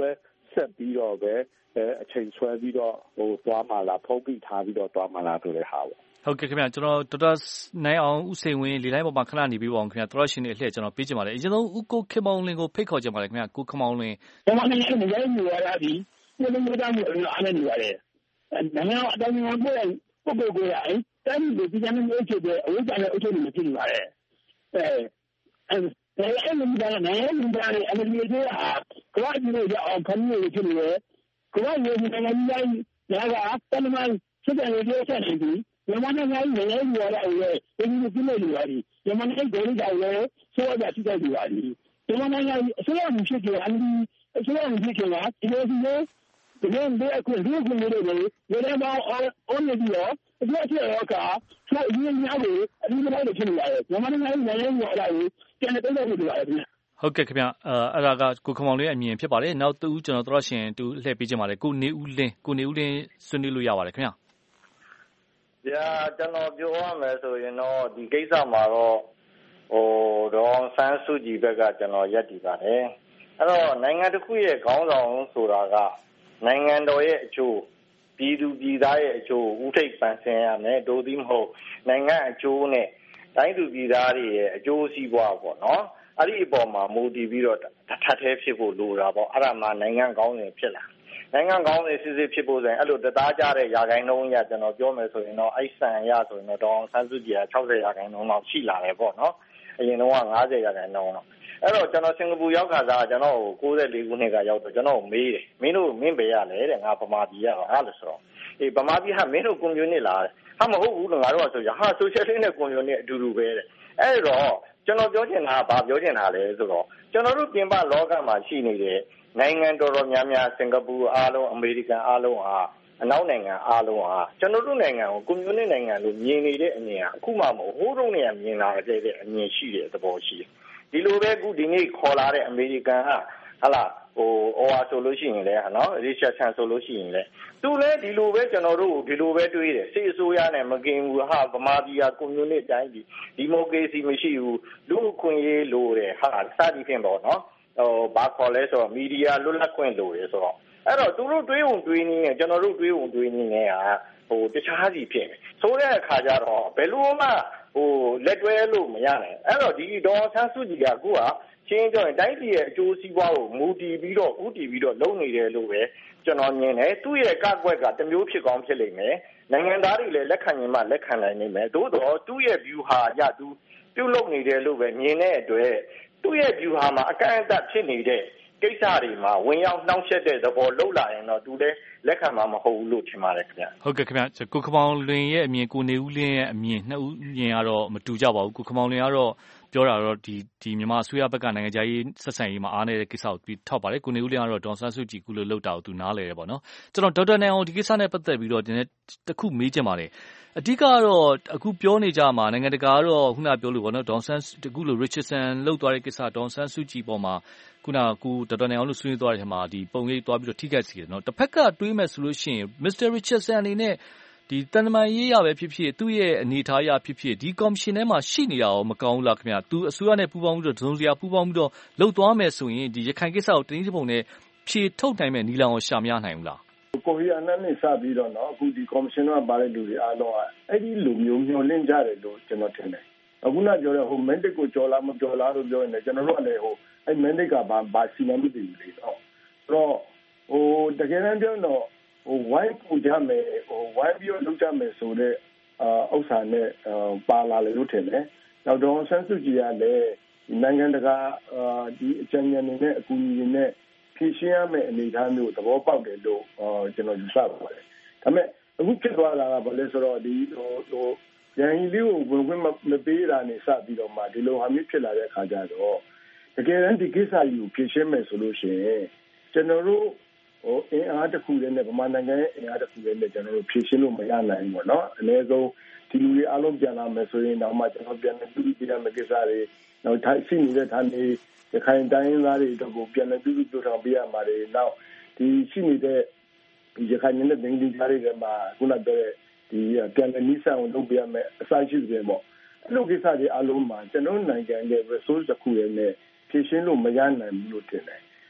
ဆက်ပြီးတော့ပဲအချိန်ဆွဲပြီးတော့ဟိုသွားမှလားဖုံးပြီးထားပြီးတော့သွားမှလားဆိုတဲ့ဟာပေါ့ဟုတ်ကဲ့ခင်ဗျကျွန်တော်ဒေါက်တာနိုင်အောင်ဦးစိန်ဝင်းလေလိုင်းပေါ်မှာခဏနေပြီးပါအောင်ခင်ဗျတော်ရှင်နေအလှည့်ကျွန်တော်ပေးချင်ပါတယ်အရင်ဆုံးဦးကိုခင်မောင်လင်းကိုဖိတ်ခေါ်ချင်ပါတယ်ခင်ဗျကိုခင်မောင်လင်းကျွန်တော်လည်းနေရာနေရတာဒီဘယ်လိုမျိုးသားမျိုးအားနဲ့နေရတယ်နိုင်ငံအတိုင်းအဝန်ပို့ပုဂ္ဂိုလ်ကိုအဲ့တိုင်းဒီဒီကနေ့မျိုးဖြစ်တဲ့အဝိဇ္ဇာနဲ့အုပ်ချုပ်နေဖြစ်နေပါတယ်အဲအဲအဲ့ဒီမှာနိုင်ငံနိုင်ငံရဲ့အမေရိကန်ကကမ္ဘာကြီးရဲ့အောင်ခဏနေဖြစ်နေတယ်ကမ္ဘာရဲ့နိုင်ငံကြီးရာကတမန်စစ်တယ်လို့ပြောချက်နေပြီမြန်မာနိုင်ငံရဲ့နိုင်ငံရေးဝါဒရဲ့အင်းကြီးပြည့်နေပါပြီမြန်မာနိုင်ငံဒေသကြောင့်လည်းဆိုရတာရှိတယ်ဒီပါပြီမြန်မာနိုင်ငံအစိုးရမှုဖြစ်ကြအန်ဒီအစိုးရမှုဖြစ်ကြတာဒီလိုဒီလိုဒီလိုတဲ့အခုဒီလိုမျိုးတွေလည်းဘာအော်နေပြီးတော့ဒီအချက်ရောကဆိုအရင်များလို့အရင်ကလည်းဖြစ်နေရတယ်မြန်မာနိုင်ငံရဲ့နိုင်ငံရေးဝါဒကိုပြန်တဲ့တော့ဖြစ်နေရတယ်ဟုတ်ကဲ့ခင်ဗျအဲ့ဒါကကိုခမောင်လေးအမြင်ဖြစ်ပါတယ်နောက်တူကျွန်တော်တို့ရှင်တူလှည့်ပေးချင်ပါတယ်ကိုနေဦးလင်းကိုနေဦးလင်းဆွေးနွေးလို့ရပါတယ်ခင်ဗျဗျာကျွန်တော်ပြောရမယ်ဆိုရင်တော့ဒီကိစ္စမှာတော့ဟိုဒေါ်ဆန်းစုကြည်ဘက်ကကျွန်တော်ရက်တည်ပါတယ်အဲ့တော့နိုင်ငံတစ်ခုရဲ့ခေါင်းဆောင်ဆိုတာကနိုင်ငံတော်ရဲ့အကျိုးပြည်သူပြည်သားရဲ့အကျိုးဥထိပ်ပန်ဆင်ရမယ်ဒို့သည်မဟုတ်နိုင်ငံအကျိုးနဲ့တိုင်းသူပြည်သားတွေရဲ့အကျိုးစီးပွားပေါ့နော်အဲ့ဒီအပေါ်မှာမူတည်ပြီးတော့ထပ်ထဲဖြစ်ဖို့လိုတာပေါ့အဲ့ဒါမှနိုင်ငံကောင်းစဉ်ဖြစ်လာနိုင်ငံကောင်းစဉ်စစ်စစ်ဖြစ်ဖို့ဆိုရင်အဲ့လိုတသားကြတဲ့ရာဂိုင်းနှုန်းရကျွန်တော်ပြောမယ်ဆိုရင်တော့အဲ့ဆန်ရဆိုရင်တော့ဒေါအောင်ဆန်းစုကြည်က၆၀ရာခိုင်နှုန်းလောက်ရှိလာတယ်ပေါ့နော်အရင်တော့၅၀ရာခိုင်နှုန်းလောက်အဲ့တော့ကျွန်တော်စင်ကာပူရောက်ခါစားကျွန်တော်ကို၉၄ခုနှစ်ကရောက်တော့ကျွန်တော်မေးတယ်မင်းတို့မင်းပဲရလဲတဲ့ငါဗမာပြည်ရပါဟာလို့ဆိုတော့အေးဗမာပြည်ဟာမင်းတို့ကွန်မြူနစ်လားတဲ့ဟာမဟုတ်ဘူးလို့ငါတို့ကဆိုကြဟာဆိုရှယ်လစ်နဲ့ကွန်မြူနစ်အတူတူပဲတဲ့အဲ့တော့ကျွန်တော်ပြောချင်တာကဘာပြောချင်တာလဲဆိုတော့ကျွန်တော်တို့ပြင်ပလောကမှာရှိနေတဲ့နိုင်ငံတော်တော်များများစင်ကာပူအားလုံးအမေရိကန်အားလုံးဟာအနောက်နိုင်ငံအားလုံးဟာကျွန်တော်တို့နိုင်ငံကိုကွန်မြူနစ်နိုင်ငံလို့မြင်နေတဲ့အမြင်ဟာအခုမှမဟုတ်ဟိုးတုန်းကမြင်လာတဲ့အမြင်ရှိတဲ့သဘောရှိတယ်ဒီလိုပဲအခုဒီနေ့ခေါ်လာတဲ့အမေရိကန်ကဟာလာဟိုဟိုဟာဆိုလို့ရှိရင်လည်းဟာနော်ရီချက်ဆန်ဆိုလို့ရှိရင်လည်းသူလည်းဒီလိုပဲကျွန်တော်တို့ဒီလိုပဲတွေးတယ်စစ်အစိုးရနဲ့မကင်ဘူးဟာဗမာပြည်ကကွန်မြူနစ်တိုင်းပြည်ဒီမိုကရေစီမရှိဘူးလူ့အခွင့်အရေးလိုတယ်ဟာစသည်ဖြင့်ပေါ့နော်ဟိုဘာခေါ်လဲဆိုတော့မီဒီယာလွတ်လပ်ခွင့်လိုတယ်ဆိုတော့အဲ့တော့သူတို့တွေးုံတွေးနည်းနဲ့ကျွန်တော်တို့တွေးုံတွေးနည်းနဲ့ဟာဟိုတခြားစီဖြစ်တယ်ဆိုတဲ့အခါကျတော့ဘယ်လိုမှဟိုလက်တွဲလို့မရနိုင်အဲ့တော့ဒီဒေါ်ဆန်းစုကြည်ကအခုကချင်းကြောင့်တိုင်းပြည်ရဲ့အကျိုးစီးပွားကိုမူတည်ပြီးတော့ဥတည်ပြီးတော့လုပ်နေတယ်လို့ပဲကျွန်တော်မြင်တယ်သူ့ရဲ့ကကွက်ကတစ်မျိုးဖြစ်ကောင်းဖြစ်လိမ့်မယ်နိုင်ငံသားတွေလည်းလက်ခံရင်မှလက်ခံနိုင်နိုင်မယ်သို့တော့သူ့ရဲ့ view ဟာရသူပြုတ်လုပ်နေတယ်လို့ပဲမြင်တဲ့အတွက်သူ့ရဲ့ view ဟာမှာအကန့်အသတ်ဖြစ်နေတဲ့ကိစ္စတွေမှာဝင်ရောက်နှောင့်ယှက်တဲ့သဘောလှုပ်လာရင်တော့သူလည်းလက်ခံမှာမဟုတ်ဘူးလို့ထင်ပါတယ်ခင်ဗျဟုတ်ကဲ့ခင်ဗျကိုခမောင်လွင်ရဲ့အမြင်ကိုနေဦးလင်းရဲ့အမြင်နှစ်ဦးမြင်ကတော့မတူကြပါဘူးကိုခမောင်လွင်ကတော့ပြောတာတော့ဒီဒီမြန်မာအစိုးရဘက်ကနိုင်ငံခြားရေးဆက်ဆံရေးမှာအားနေတဲ့ကိစ္စကိုပြီးထောက်ပါတယ်ကိုနေဦးလင်းကတော့ဒေါ်ဆန်းစုကြည်ကုလို့လောက်တာကိုသူနားလဲတယ်ပေါ့နော်ကျွန်တော်ဒေါက်တာနိုင်အောင်ဒီကိစ္စနဲ့ပတ်သက်ပြီးတော့ဒီနေ့တစ်ခုမေးချင်ပါတယ်အဓိကတော့အခုပြောနေကြမှာနိုင်ငံတကာကတော့ခုနပြောလို့ပေါ့နော်ဒေါ်ဆန်းအခုလို Richardson လောက်သွားတဲ့ကိစ္စဒေါ်ဆန်းစုကြည်ပေါ်မှာခုနကဒေါက်တာနိုင်အောင်လို့ဆွေးနွေးသွားတဲ့ထဲမှာဒီပုံရိပ်သွားပြီးတော့ထိခိုက်စေတယ်နော်တစ်ဖက်ကတွေးမယ်ဆိုလို့ရှိရင် Mister Richardson အနေနဲ့ဒီတန်တမာရေးရပဲဖြစ်ဖြစ်သူ့ရဲ့အနေထားရဖြစ်ဖြစ်ဒီကော်မရှင်ထဲမှာရှိနေတာရောမကောင်းဘူးလားခင်ဗျာသူအစိုးရနဲ့ပူးပေါင်းပြီးတော့ဒုံစရာပူးပေါင်းပြီးတော့လှုပ်သွားမယ်ဆိုရင်ဒီရခိုင်ကိစ္စကိုတင်းကြီးပုံနဲ့ဖြေထုတ်နိုင်မဲ့နီလန်ကိုရှာမရနိုင်ဘူးလားကိုဖီအာနန်နဲ့စပြီးတော့နော်အခုဒီကော်မရှင်ကပါတဲ့လူတွေအားလုံးကအဲ့ဒီလူမျိုးမျိုးလင့်ကြတယ်လို့ကျွန်တော်ထင်တယ်အခုနပြောတဲ့ဟို mandate ကိုကြော်လာမကြော်လာလို့ပြောနေကျွန်တော်တို့ကလည်းဟိုအဲ့ mandate ကဘာဘာစီမံမသိဘူးလေတော့ဆိုတော့ဟိုတကယ်တမ်းပြောတော့ဟိုဝိုင်းပူကြမယ်ဟိုဝိုင်းပြီးတော့လုပ်ကြမယ်ဆိုတဲ့အာဥစ္စာနဲ့ပါလာလေလို့ထင်တယ်နောက်တော့ဆန်းစုကြည်ကလည်းနိုင်ငံတကာအာဒီအကြံဉာဏ်တွေနဲ့အကူအညီတွေနဲ့ဖြည့်ရှင်းရမယ့်အနေအထားမျိုးသဘောပေါက်တယ်လို့အာကျွန်တော်ယူဆပါတယ်ဒါပေမဲ့အခုဖြစ်သွားတာကဘာလဲဆိုတော့ဒီဟိုဟိုရန်ကြီးလေးကိုဝင်ဝင်မပေးတာနဲ့စပြီးတော့မှဒီလိုဟာမျိုးဖြစ်လာတဲ့အခါကျတော့တကယ်တမ်းဒီကိစ္စကြီးကိုဖြည့်ရှင်းမယ်ဆိုလို့ရှိရင်ကျွန်တော်တို့ဟိုအင်အားတစ်ခုတည်းနဲ့ဗမာနိုင်ငံရဲ့အင်အားတစ်ခုတည်းနဲ့ကျွန်တော်တို့ဖြည့်ရှင်းလို့မရနိုင်ဘူးပေါ့နော်အနည်းဆုံးဒီလူတွေအားလုံးပြန်လာမယ်ဆိုရင်တော့မှကျွန်တော်ပြန်လည်ပြုပြရမယ့်ကိစ္စတွေနောက်ထိုက်ရှိနေတဲ့ဌာနေရခိုင်တိုင်းရင်းသားတွေတို့ကိုပြန်လည်ပြုပြပြောထားပေးရမှာတွေနောက်ဒီရှိနေတဲ့ဒီရခိုင်နဲ့ဒင်းဒီကြားတွေမှာခုနပြောတဲ့ဒီပြန်လည်နိစ္စအောင်လုပ်ပြရမယ်အစရှိတယ်ပေါ့အဲ့လိုကိစ္စတွေအားလုံးမှာကျွန်တော်နိုင်ငံရဲ့ resource တစ်ခုရဲ့နဲ့ဖြည့်ရှင်းလို့မရနိုင်ဘူးလို့ထင်တယ်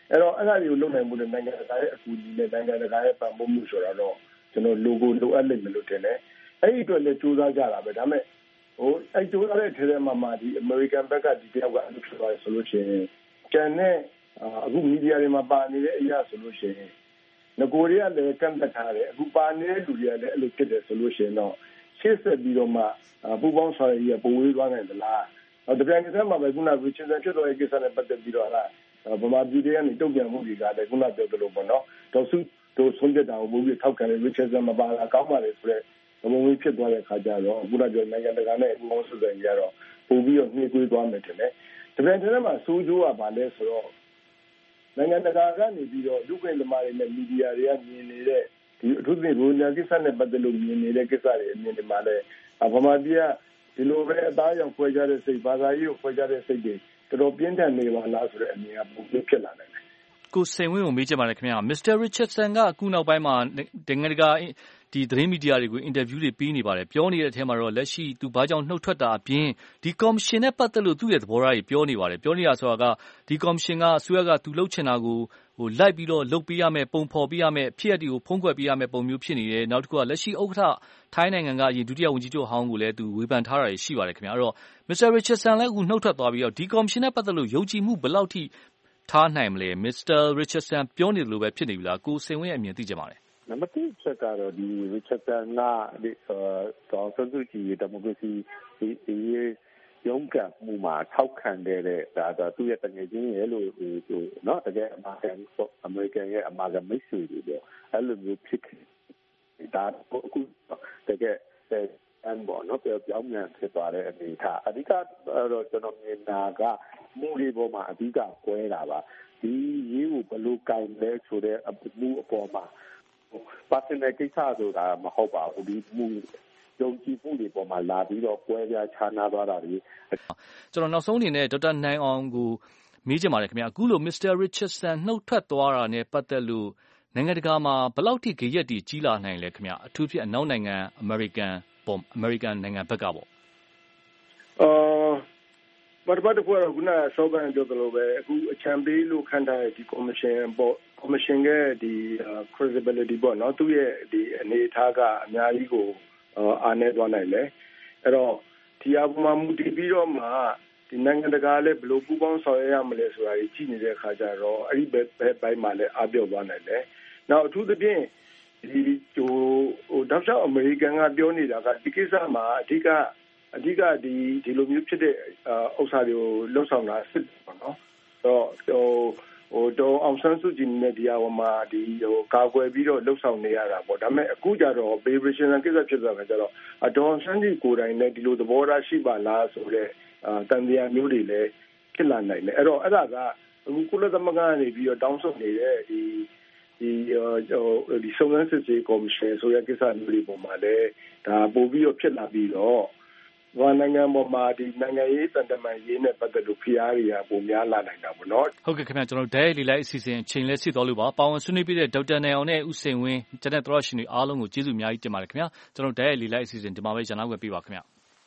အဲ့တော့အဲ့ဒါတွေကိုလုပ်နိုင်မှုနဲ့နိုင်ငံတကာရဲ့အကူအညီနဲ့နိုင်ငံတကာရဲ့ပံ့ပိုးမှုဆိုတာတော့ကျွန်တော်လိုကိုလိုအပ်လိမ့်မယ်လို့ထင်တယ်အဲ့ဒီအတွက်လည်းစူးစမ်းကြတာပဲဒါပေမဲ့ဟိုအဲ့စူးစမ်းတဲ့ထဲထဲမှာမှဒီ American ဘက်ကဒီတယောက်ကအလုပ်ဖြစ်သွားတယ်ဆိုလို့ရှိရင်ကျန်တဲ့အခုမီဒီယာတွေမှာပါနေတဲ့အရာဆိုလို့ရှိရင်ငကိုတွေကလည်းကန့်သက်ထားတယ်အခုပါနေတဲ့လူတွေကလည်းအဲ့လိုဖြစ်တယ်ဆိုလို့ရှိရင်တော့ရှေ့ဆက်ပြီးတော့မှပူပေါင်းဆောင်ရွက်ပုံဝေးသွားနိုင်သလားတပြိုင်တည်းမှာပဲခုနက Richardson ဖြစ်သွားတဲ့ကိစ္စနဲ့ပတ်သက်ပြီးတော့ဟာဗမာပြည်တွေကနေတုံ့ပြန်မှုတွေကလည်းခုနပြောသလိုပေါ့နော်ဒေါ်စုတို့ဆုံးဖြတ်တာကိုဘူးပြီးထောက်ခံတဲ့ Richardson မပါတာကောင်းပါလေဆိုတဲ့ပုံဝေးဖြစ်သွားတဲ့ခါကျတော့ခုနပြောနိုင်ငံတကာနဲ့ပူပေါင်းဆောင်ရွက်ကြတော့ပို့ပြီးတော့နှိကွေးသွားမယ်ထင်တယ်တပြိုင်တည်းမှာစိုးကျိုးကဘာလဲဆိုတော့နိုင်ငံတကာကနေပြီးတော့လူ့ခွင့်သမားတွေနဲ့မီဒီယာတွေကမြင်နေတဲ့ဒီအထူးသဖြင့်ရိုဟင်ဂျာကိစ္စနဲ့ပတ်သက်လို့မြင်နေတဲ့ကိစ္စတွေအမြင်တွေမှာလည်းဗမာပြည်ကဒီလိုပဲအသားရောင်ခွဲခြားတဲ့စိတ်ဘာသာရေးကိုခွဲခြားတဲ့စိတ်တွေတော်တော်ပြင်းထန်နေပါလားဆိုတဲ့အမြင်ကပုံပြဖြစ်လာတယ်ကိုစိန်ဝင်းကိုမေးချင်ပါတယ်ခင်ဗျာမစ္စတာရစ်ချတ်ဆန်ကအခုနောက်ပိုင်းမှာနိုင်ငံတကာဒီသတင်းမီဒီယာတွေကိုအင်တာဗျူးတွေပေးနေပါတယ်ပြောနေတဲ့အထဲမှာတော့လက်ရှိသူဘာကြောင့်နှုတ်ထွက်တာအပြင်ဒီကော်မရှင်နဲ့ပတ်သက်လို့သူ့ရဲ့သဘောထားတွေပြောနေပါတယ်ပြောနေတာဆိုတာကဒီကော်မရှင်ကအစိုးရကသူလှုပ်ချင်တာကိုဟိုလိုက်ပြီးတော့လုပ်ပေးရမယ်ပုံဖော်ပေးရမယ်ဖြစ်ရတဲ့ကိုဖုံးကွယ်ပေးရမယ်ပုံမျိုးဖြစ်နေတယ်နောက်တစ်ခုကလက်ရှိဥက္ကဋ္ဌထိုင်းနိုင်ငံကအရင်ဒုတိယဝန်ကြီးချုပ်ဟောင်းကိုလည်းသူဝေဖန်ထားတာရှိပါတယ်ခင်ဗျာအဲ့တော့မစ္စတာရစ်ချတ်ဆန်လည်းအခုနှုတ်ထွက်သွားပြီးတော့ဒီကော်မရှင်နဲ့ပတ်သက်လို့ယုံကြည်မှုဘယ်လောက်ထိထားနိုင်မလဲမစ္စတာရစ်ချတ်ဆန်ပြောနေတယ်လို့ပဲဖြစ်နေပြီလားကိုစိန်ဝင်းရဲ့အမြင်သိချင်ပါတယ်နံပါတ်တစ်ချက်ကတော့ဒီ Richardson ကဒီဒေါ်စန်းစုကြည်ဒီမိုကရေစီဒီရုံးကမှုမှာထောက်ခံတဲ့ဒါတော့သူ့ရဲ့တငယ်ချင်းရဲ့လို့ဟိုနော်တကယ်အမေရိကန်အမေရိကန်ရဲ့အမာကမိတ်ဆွေတွေပေါ့အဲ့လိုမျိုးဖြစ်ဒါအခုတကယ်အန်ဘောနော်ပြောပြောင်းပြန်ဖြစ်သွားတဲ့အနေအထားအဓိကတော့ကျွန်တော်မြင်တာကမူတွေပေါ်မှာအဓိကကွဲတာပါဒီရေးကိုဘယ်လိုကင်လဲဆိုတဲ့အမှုအပေါ်မှာပတ်သက်တဲ့ကိစ္စဆိုတာမဟုတ်ပါဘူးဒီမှုယုံကြည်မှုတွေပေါ်မှာလာပြီးတော့ကွဲပြားခြားနားသွားတာတွေကျွန်တော်နောက်ဆုံးအနေနဲ့ဒေါက်တာနိုင်အောင်ကိုမေးချင်ပါတယ်ခင်ဗျာအခုလိုမစ္စတာရစ်ချတ်ဆန်နှုတ်ထွက်သွားတာနဲ့ပတ်သက်လို့နိုင်ငံတကာမှာဘယ်လောက်ထိဂရက်တီကြီးလာနိုင်လဲခင်ဗျာအထူးဖြင့်အနောက်နိုင်ငံအမေရိကန်ပေါ့အမေရိကန်နိုင်ငံဘက်ကပေါ့အော်ဘာဘာတကွာကခုနဆော့ကန်ပြောသလိုပဲအခုအချမ်းပေးလို့ခန့်ထားတဲ့ဒီကော်မရှင်ပေါ့ကော်မရှင်ရဲ့ဒီ credibility ပေါ့နော်သူ့ရဲ့ဒီအနေအထားကအများကြီးကိုအားနည်းသွားနိုင်တယ်အဲ့တော့ဒီအပေါ်မှာမူတည်ပြီးတော့မှဒီနိုင်ငံတကာလည်းဘယ်လိုပူးပေါင်းဆောင်ရွက်ရမလဲဆိုတာကြီးကြည့်နေတဲ့အခါကျတော့အဲ့ဒီဘက်ပိုင်းမှာလည်းအားပြော့သွားနိုင်တယ်နောက်အထူးသဖြင့်ဒီဟိုဟိုတောက်လျှောက်အမေရိကန်ကပြောနေတာကဒီကိစ္စမှာအဓိကအဓိကဒီဒီလိုမျိုးဖြစ်တဲ့ဥစ္စာတွေကိုလှုပ်ဆောင်တာစစ်ပေါ့နော်တော့ဟိုဟိုတော့အောင်ဆန်းစုကြည်နဲ့ဒီအပေါ်မှာဒီဟိုကာကွယ်ပြီးတော့လှုပ်ဆောင်နေရတာပေါ့ဒါပေမဲ့အခုကျတော့ Beversion ကိစ္စဖြစ်သွားတာကျတော့အတော်ဆန်းကြည်ကိုယ်တိုင်နဲ့ဒီလိုသဘောထားရှိပါလားဆိုတဲ့တန်တရားမျိုးတွေလည်းဖြစ်လာနိုင်တယ်အဲ့တော့အဲ့ဒါကအခုကုလသမဂ္ဂကနေပြီးတော့တောင်းဆိုနေတဲ့ဒီဒီဟိုဒီစုံစမ်းစစ်ဆေးကော်မရှင်ဆိုတဲ့ကိစ္စမျိုးတွေပေါ်မှာလည်းဒါပို့ပြီးတော့ဖြစ်လာပြီးတော့ဘာနိုင်ငံပေါ်မှာဒီနိုင်ငံရေးတန်တမာရေးနဲ့ပတ်သက်လို့ဖိအားတွေကပုံများလာနိုင်တာပေါ့နော်ဟုတ်ကဲ့ခင်ဗျာကျွန်တော်ဒဲလီလိုက်အစီအစဉ်အချိန်လဲရှိတော်လို့ပါပါဝင်ဆွေးနွေးပြတဲ့ဒေါက်တာနိုင်အောင်နဲ့ဦးစိန်ဝင်းကျွန်တော်တို့ရှင်တွေအားလုံးကိုကျေးဇူးအများကြီးတင်ပါတယ်ခင်ဗျာကျွန်တော်ဒဲလီလိုက်အစီအစဉ်ဒီမှာပဲရန်နောက်ွယ်ပြပါခင်ဗျာ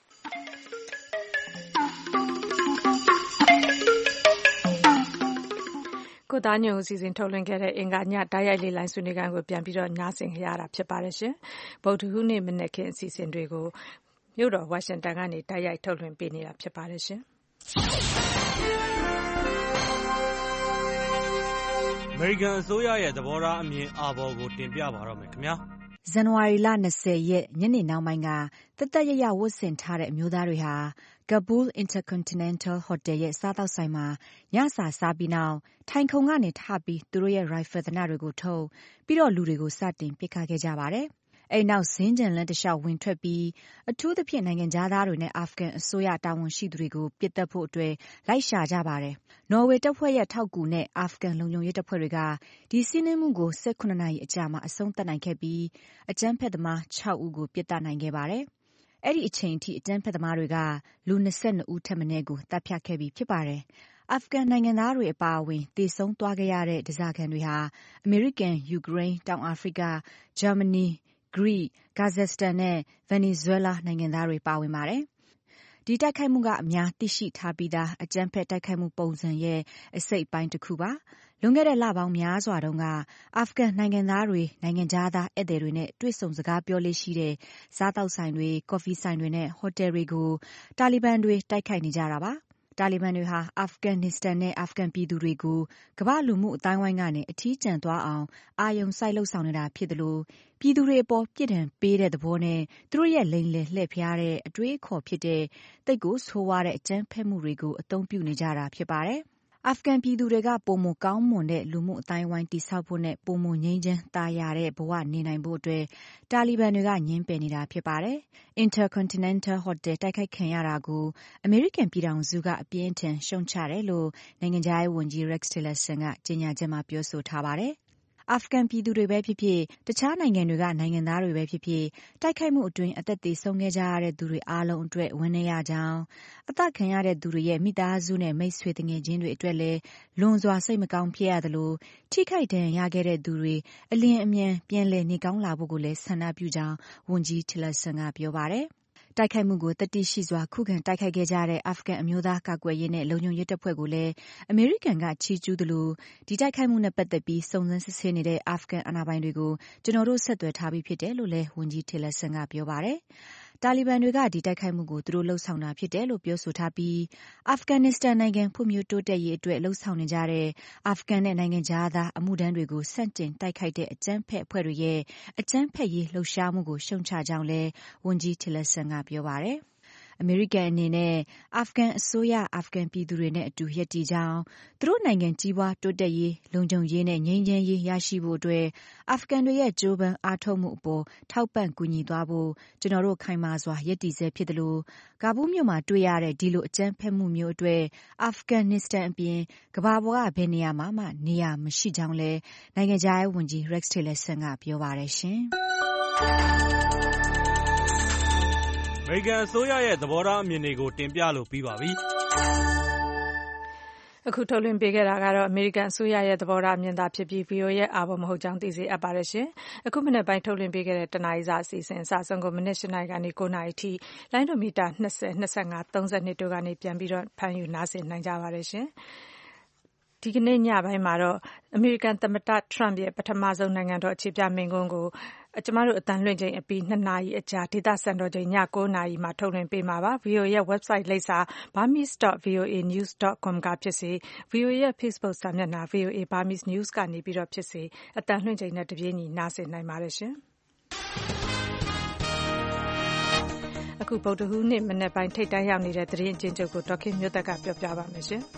ကိုသားညိုအစီအစဉ်ထုတ်လွှင့်ခဲ့တဲ့အင်္ဂါညဓာတ်ရိုက်လေးလိုင်းဆွေးနွေးခန်းကိုပြန်ပြီးတော့ညဆင်ရတာဖြစ်ပါတယ်ရှင်ဗုဒ္ဓဟူးနေ့မနက်ခင်းအစီအစဉ်တွေကိုမြို့တော်ဝါရှင်တန်ကနေတိုက်ရိုက်ထုတ်လွှင့်ပေးနေတာဖြစ်ပါတယ်ရှင်အမေရိကန်အစိုးရရဲ့သဘောထားအမြင်အာဘော်ကိုတင်ပြပါတော့မယ်ခင်ဗျာဇန်နဝါရီလ၂၀ရက်ညနေနောက်ပိုင်းကတသက်ရရဝတ်ဆင်ထားတဲ့အမျိုးသားတွေဟာKabul Intercontinental Hotel ရဲ့စားသောက်ဆိုင်မှာညစာစားပြီးနောက်ထိုင်ခုံကနေထပြီးသူတို့ရဲ့ rifle သေနတ်တွေကိုထုတ်ပြီးတော့လူတွေကိုစတင်ပစ်ခတ်ခဲ့ကြပါတယ်။အဲ့နောက်ဇင်းကျန်လန်းတလျှောက်ဝင်ထွက်ပြီးအထူးသဖြင့်နိုင်ငံသားတွေနဲ့အာဖဂန်အစိုးရတာဝန်ရှိသူတွေကိုပစ်တက်ဖို့အတွက်လိုက်ရှာကြပါတယ်။နော်ဝေတပ်ဖွဲ့ရဲ့ထောက်ကူနဲ့အာဖဂန်လုံခြုံရေးတပ်ဖွဲ့တွေကဒီစီးနှင်းမှုကို၁၈နာရီအကြာမှာအဆုံးသတ်နိုင်ခဲ့ပြီးအကြမ်းဖက်သမား၆ဦးကိုပစ်တက်နိုင်ခဲ့ပါတယ်။အဲ့ဒီအချိန်ထိအကြမ်းဖက်သမားတွေကလူ၂၂ဦးထက်မနည်းကိုတပ်ဖြတ်ခဲ့ပြီးဖြစ်ပါတယ်။အာဖဂန်နိုင်ငံသားတွေအပါအဝင်တေဆုံးသွားခဲ့ရတဲ့ဒဇာခံတွေဟာအမေရိကန်၊ယူကရိန်း၊တောင်အာဖရိက၊ဂျာမနီ၊ဂရိ၊ကာဇက်စတန်နဲ့ဗင်နီဇွဲလားနိုင်ငံသားတွေပါဝင်ပါတယ်။ဒီတိုက်ခိုက်မှုကအများသိရှိထားပြီးသားအကြမ်းဖက်တိုက်ခိုက်မှုပုံစံရဲ့အစိတ်အပိုင်းတစ်ခုပါ။လွန်ခဲ့တဲ့လပေါင်းများစွာတုန်းကအာဖဂန်နိုင်ငံသားတွေနိုင်ငံခြားသားဧည့်သည်တွေနဲ့တွေ့ဆုံစကားပြောလေးရှိတဲ့စားတောက်ဆိုင်တွေကော်ဖီဆိုင်တွေနဲ့ဟိုတယ်တွေကိုတာလီဘန်တွေတိုက်ခိုက်နေကြတာပါတာလီဘန်တွေဟာအာဖဂန်နစ္စတန်နဲ့အာဖဂန်ပြည်သူတွေကိုကမ္ဘာလူမှုအတိုင်းဝိုင်းကနေအထီးကျန်သွားအောင်အာယုံစိုက်လှုပ်ဆောင်နေတာဖြစ်တယ်လို့ပြည်သူတွေအပေါ်ပြစ်ဒဏ်ပေးတဲ့သဘောနဲ့သူတို့ရဲ့လိမ်လည်လှည့်ဖျားတဲ့အတွေးခေါ်ဖြစ်တဲ့တိတ်ကိုဆိုးဝါးတဲ့အကြမ်းဖက်မှုတွေကိုအသုံးပြုနေကြတာဖြစ်ပါတယ်အာဖဂန်ပြည်သူတွေကပုံမကောင်းမွန်တဲ့လူမှုအတိုင်းဝိုင်းတည်ဆောက်ဖို့နဲ့ပုံမငြိမ်းချမ်းသာယာတဲ့ဘဝနေနိုင်ဖို့အတွက်တာလီဘန်တွေကညှင်းပယ်နေတာဖြစ်ပါတယ်။ Intercontinental Hotel တိုက်ခိုက်ခံရတာကိုအမေရိကန်ပြည်ထောင်စုကအပြင်းထန်ရှုံချတယ်လို့နိုင်ငံခြားရေးဝန်ကြီး Rex Tillerson ကကြေညာချက်မှာပြောဆိုထားပါတယ်။အာဖဂန်ပြည်သူတွေပဲဖြစ်ဖြစ်တခြားနိုင်ငံတွေကနိုင်ငံသားတွေပဲဖြစ်ဖြစ်တိုက်ခိုက်မှုအတွင်းအသက်သေဆုံးခဲ့ကြရတဲ့သူတွေအားလုံးအတွက်ဝမ်းနည်းရကြောင်းအသက်ခံရတဲ့သူတွေရဲ့မိသားစုနဲ့မိတ်ဆွေတငယ်ချင်းတွေအတွက်လည်းလွန်စွာစိတ်မကောင်းဖြစ်ရသလိုထိခိုက်ဒဏ်ရာရခဲ့တဲ့သူတွေအလင်းအမြန်ပြန်လည်နေကောင်းလာဖို့ကိုလည်းဆန္ဒပြုကြောင်းဝန်ကြီး Tillerson ကပြောပါတယ်။တိုက်ခိုက်မှုကိုတတိရှိစွာခုခံတိုက်ခိုက်ခဲ့ကြတဲ့အာဖဂန်အမျိုးသားကာကွယ်ရေးနဲ့လုံခြုံရေးတပ်ဖွဲ့ကိုလည်းအမေရိကန်ကချီးကျူးသလိုဒီတိုက်ခိုက်မှုနဲ့ပတ်သက်ပြီးစုံစမ်းစစ်ဆေးနေတဲ့အာဖဂန်အာဏာပိုင်တွေကိုကျွန်တော်တို့ဆက်သွယ်ထားပြီးဖြစ်တယ်လို့လည်းဝန်ကြီး Tillerson ကပြောပါတယ်။တာလီဘန်တွေကဒီတိုက်ခိုက်မှုကိုသူတို့လှုပ်ဆောင်တာဖြစ်တယ်လို့ပြောဆိုထားပြီးအာဖဂန်နစ္စတန်နိုင်ငံဖွံ့ဖြိုးတိုးတက်ရေးအတွက်လှုပ်ဆောင်နေကြတဲ့အာဖဂန်နဲ့နိုင်ငံခြားသားအမှုထမ်းတွေကိုဆန့်ကျင်တိုက်ခိုက်တဲ့အကြမ်းဖက်အဖွဲ့တွေရဲ့အကြမ်းဖက်ရေးလှုပ်ရှားမှုကိုရှုံချကြောင်းလည်းဝန်ကြီး Tillerson ကပြောပါတယ်။အမေရိကန်အနေနဲ့အာဖဂန်အစိုးရအာဖဂန်ပြည်သူတွေနဲ့အတူရပ်တည်ကြောင်းသူတို့နိုင်ငံကြီးပွားတိုးတက်ရေးလုံခြုံရေးနဲ့ငြိမ်းချမ်းရေးရရှိဖို့အတွက်အာဖဂန်တွေရဲ့ကြိုးပမ်းအားထုတ်မှုအပေါ်ထောက်ပံ့ကူညီသွားဖို့ကျွန်တော်တို့ခိုင်မာစွာရပ်တည်ဆဲဖြစ်တယ်လို့ကာဘူးမြို့မှာတွေ့ရတဲ့ဒီလိုအကြမ်းဖက်မှုမျိုးအတွက်အာဖဂန်နစ္စတန်အပြင်ကမ္ဘာပေါ်ကဘယ်နေရာမှာမှနေရာမရှိကြောင်းလည်းနိုင်ငံခြားရေးဝန်ကြီး Rex Tillerson ကပြောပါတယ်ရှင်။အမေရိကန်အစိုးရရဲ့သဘောထားအမြင်တွေကိုတင်ပြလို့ပြီးပါပြီ။အခုထုတ်လွှင့်ပေးခဲ့တာကတော့အမေရိကန်အစိုးရရဲ့သဘောထားအမြင်သာဖြစ်ပြီး ဗီအိုအေ ရဲ့အာဘော်မဟုတ်ကြောင်းသိစေအပ်ပါတယ်ရှင်။အခုမနေ့ပိုင်းထုတ်လွှင့်ပေးခဲ့တဲ့တနာရီစာအစီအစဉ်အစဆုံးကိုမနက်၈နာရီကနေ၉နာရီထိလိုင်းဒိုမီတာ၂၀ ၂၅ ၃၂တို့ကနေပြန်ပြီးတော့ဖမ်းယူနားဆင်နိုင်ကြပါတယ်ရှင်။ဒီကနေ့ညပိုင်းမှာတော့အမေရိကန်သမ္မတထရမ့်ရဲ့ပထမဆုံးနိုင်ငံတော်အခြေပြမိန့်ခွန်းကိုကျမတို့အတန်လွှင့်ချိန်အပြီး၂နာရီအကြာဒေသစံတော်ချိန်ည၉နာရီမှာထုတ်လွှင့်ပေးမှာပါ။ ဗီအိုအေရဲ့ website လိပ်စာ burmese dot v o a news dot com ကဖြစ်စေ ဗီအိုအေရဲ့ Facebook စာမျက်နှာ ဗီအိုအေ Burmese News ကနေပြီးတော့ဖြစ်စေအတန်လွှင့်ချိန်နဲ့တပြေးညီနားဆင်နိုင်ပါတယ်ရှင်။အခုဗုဒ္ဓဟူးနေ့မနေ့ပိုင်းထိပ်တန်းရောက်နေတဲ့သတင်းအကျဉ်းချုပ်ကိုဒေါက်ခင်မျိုးသက်ကပြောပြပါမယ်ရှင်။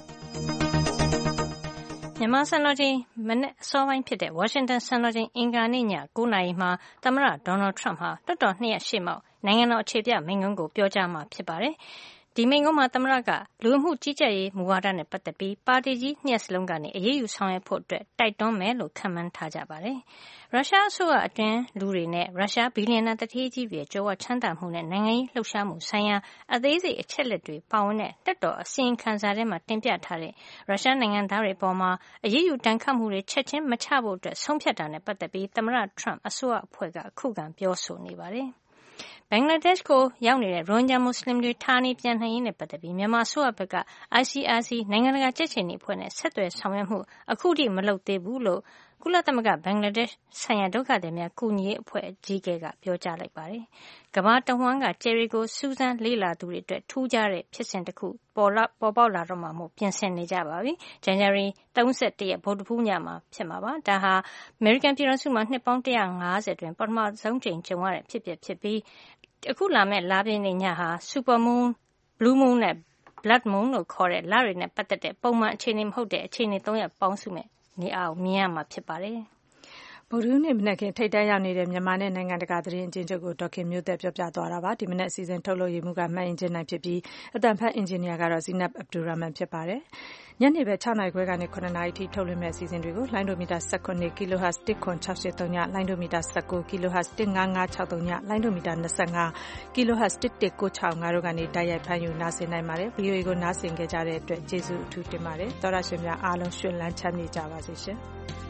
မြန်မာစံတော်ချိန်မနက်အစောပိုင်းဖြစ်တဲ့ဝါရှင်တန်စံတော်ချိန်အင်္ဂါနေ့ည၉နာရီမှာသမ္မတဒေါ်နယ်ထရမ့်ဟာလွှတ်တော်နှစ်ရပ်ရှေ့မှောက်နိုင်ငံတော်အခြေပြမိန့်ခွန်းကိုပြောကြားမှာဖြစ်ပါတယ်။ဒီမိန့်ခွန်းမှာသမ္မတကလူမှုကြီးကြပ်ရေးမူဝါဒနဲ့ပတ်သက်ပြီးပါတီကြီးနှစ်ရပ်စလုံးကနေအရေးယူဆောင်ရွက်ဖို့အတွက်တိုက်တွန်းမယ်လို့ခန့်မှန်းထားကြပါတယ်။ရုရှားအစိုးရအတွင်းလူတွေနဲ့ရုရှားဘီလီယံနာသူဌေးကြီးတွေကြွယ်ဝချမ်းသာမှုနဲ့နိုင်ငံရေးလှုပ်ရှားမှုဆိုင်ရာအသေးစိတ်အချက်လက်တွေပါဝင်တဲ့တက်တော်အစီရင်ခံစာထဲမှာတင်ပြထားတဲ့ရုရှားနိုင်ငံသားတွေအပေါ်မှာအရေးယူတန်ခတ်မှုတွေချက်ချင်းမချဖို့အတွက်ဆုံးဖြတ်တာနဲ့ပတ်သက်ပြီးသမ္မတထရမ့်အစိုးရအဖွဲ့ကခုခံပြောဆိုနေပါတယ်။ဘင်္ဂလားဒေ့ရှ်ကိုရောက်နေတဲ့ရိုဟင်ဂျာမွတ်စလင်တွေဌာနေပြန်နိုင်ရေးနဲ့ပတ်သက်ပြီးမြန်မာအစိုးရဘက်က I C R C နိုင်ငံတကာကြက်ခြေနီအဖွဲ့နဲ့ဆက်သွယ်ဆောင်ရွက်မှုအခုထိမလုပ်သေးဘူးလို့ကုလသမဂ္ဂဘင်္ဂလားဒေ့ရှ်ဆိုင်ရာဒုက္ခသည်များကူညီရေးအဖွဲ့အကြီးအကဲကပြောကြားလိုက်ပါတယ်။ကမ္ဘာတဝှမ်းကကျယ်ရီကိုစူးစမ်းလေ့လာသူတွေအတွက်ထူးခြားတဲ့ဖြစ်စဉ်တစ်ခုပေါ်လာပေါ်ပေါက်လာတော့မှမို့ပြင်ဆင်နေကြပါပြီ။ဇန်နဝါရီ၃၁ရက်ဗုဒ္ဓဟူးညမှာဖြစ်မှာပါ။ဒါဟာအမေရိကန်ပြည်ထောင်စုမှာနှစ်ပေါင်း၁၅၀တွင်ပထမဆုံးချိန်ကြုံရတဲ့ဖြစ်ပျက်ဖြစ်ပြီးအခုလာမယ့်လပြည့်နေ့ညဟာ Super Moon, Blue Moon နဲ့ Blood Moon လို့ခေါ်တဲ့လတွေနဲ့ပတ်သက်တဲ့ပုံမှန်အခြေအနေမဟုတ်တဲ့အခြေအနေ၃ရပ်ပေါင်းစုမဲ့နေအောင်မြင်ရမှာဖြစ်ပါတယ်။ဗုဒ္ဓဟူးနေ့မနက်ခင်းထိပ်တန်းရောက်နေတဲ့မြန်မာနဲ့နိုင်ငံတကာသတင်းအကျဉ်းချုပ်ကိုဒေါက်ခင်မျိုးသက်ပြောပြသွားတာပါ။ဒီမနက်အစီအစဉ်ထုတ်လုပ်ရမှုကမှတ်အင်ဂျင်နိုင်ဖြစ်ပြီးအတန်ဖတ်အင်ဂျင်နီယာကတော့ဇီနပ်အဗ်ဒူရာမန်ဖြစ်ပါတယ်။ညနေပဲ၆နာရီခွဲကနေ၇နာရီထိထုတ်လွှင့်မဲ့အစီအစဉ်တွေကိုလိုင်းဒိုမီတာ၁၇ kHz တစ်ခွန်၆၈၃ညလိုင်းဒိုမီတာ၁၉ kHz တစ်၅၅၆၃ညလိုင်းဒိုမီတာ၂၅ kHz တစ်၁၉၆၅တို့ကနေတိုက်ရိုက်ဖမ်းယူနားဆင်နိုင်ပါတယ်။ ဗီအိုအေကိုနားဆင်ကြကြတဲ့အတွက်ကျေးဇူးအထူးတင်ပါတယ်။သောရရှင်များအားလုံးရှင်လန်းချမ်းမြေ့ကြပါစေရှင်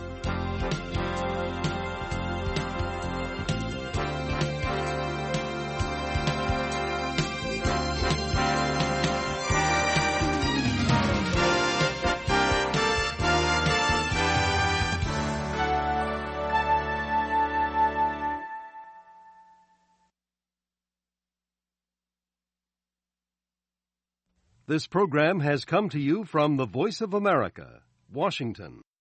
။ This program has come to you from the Voice of America, Washington.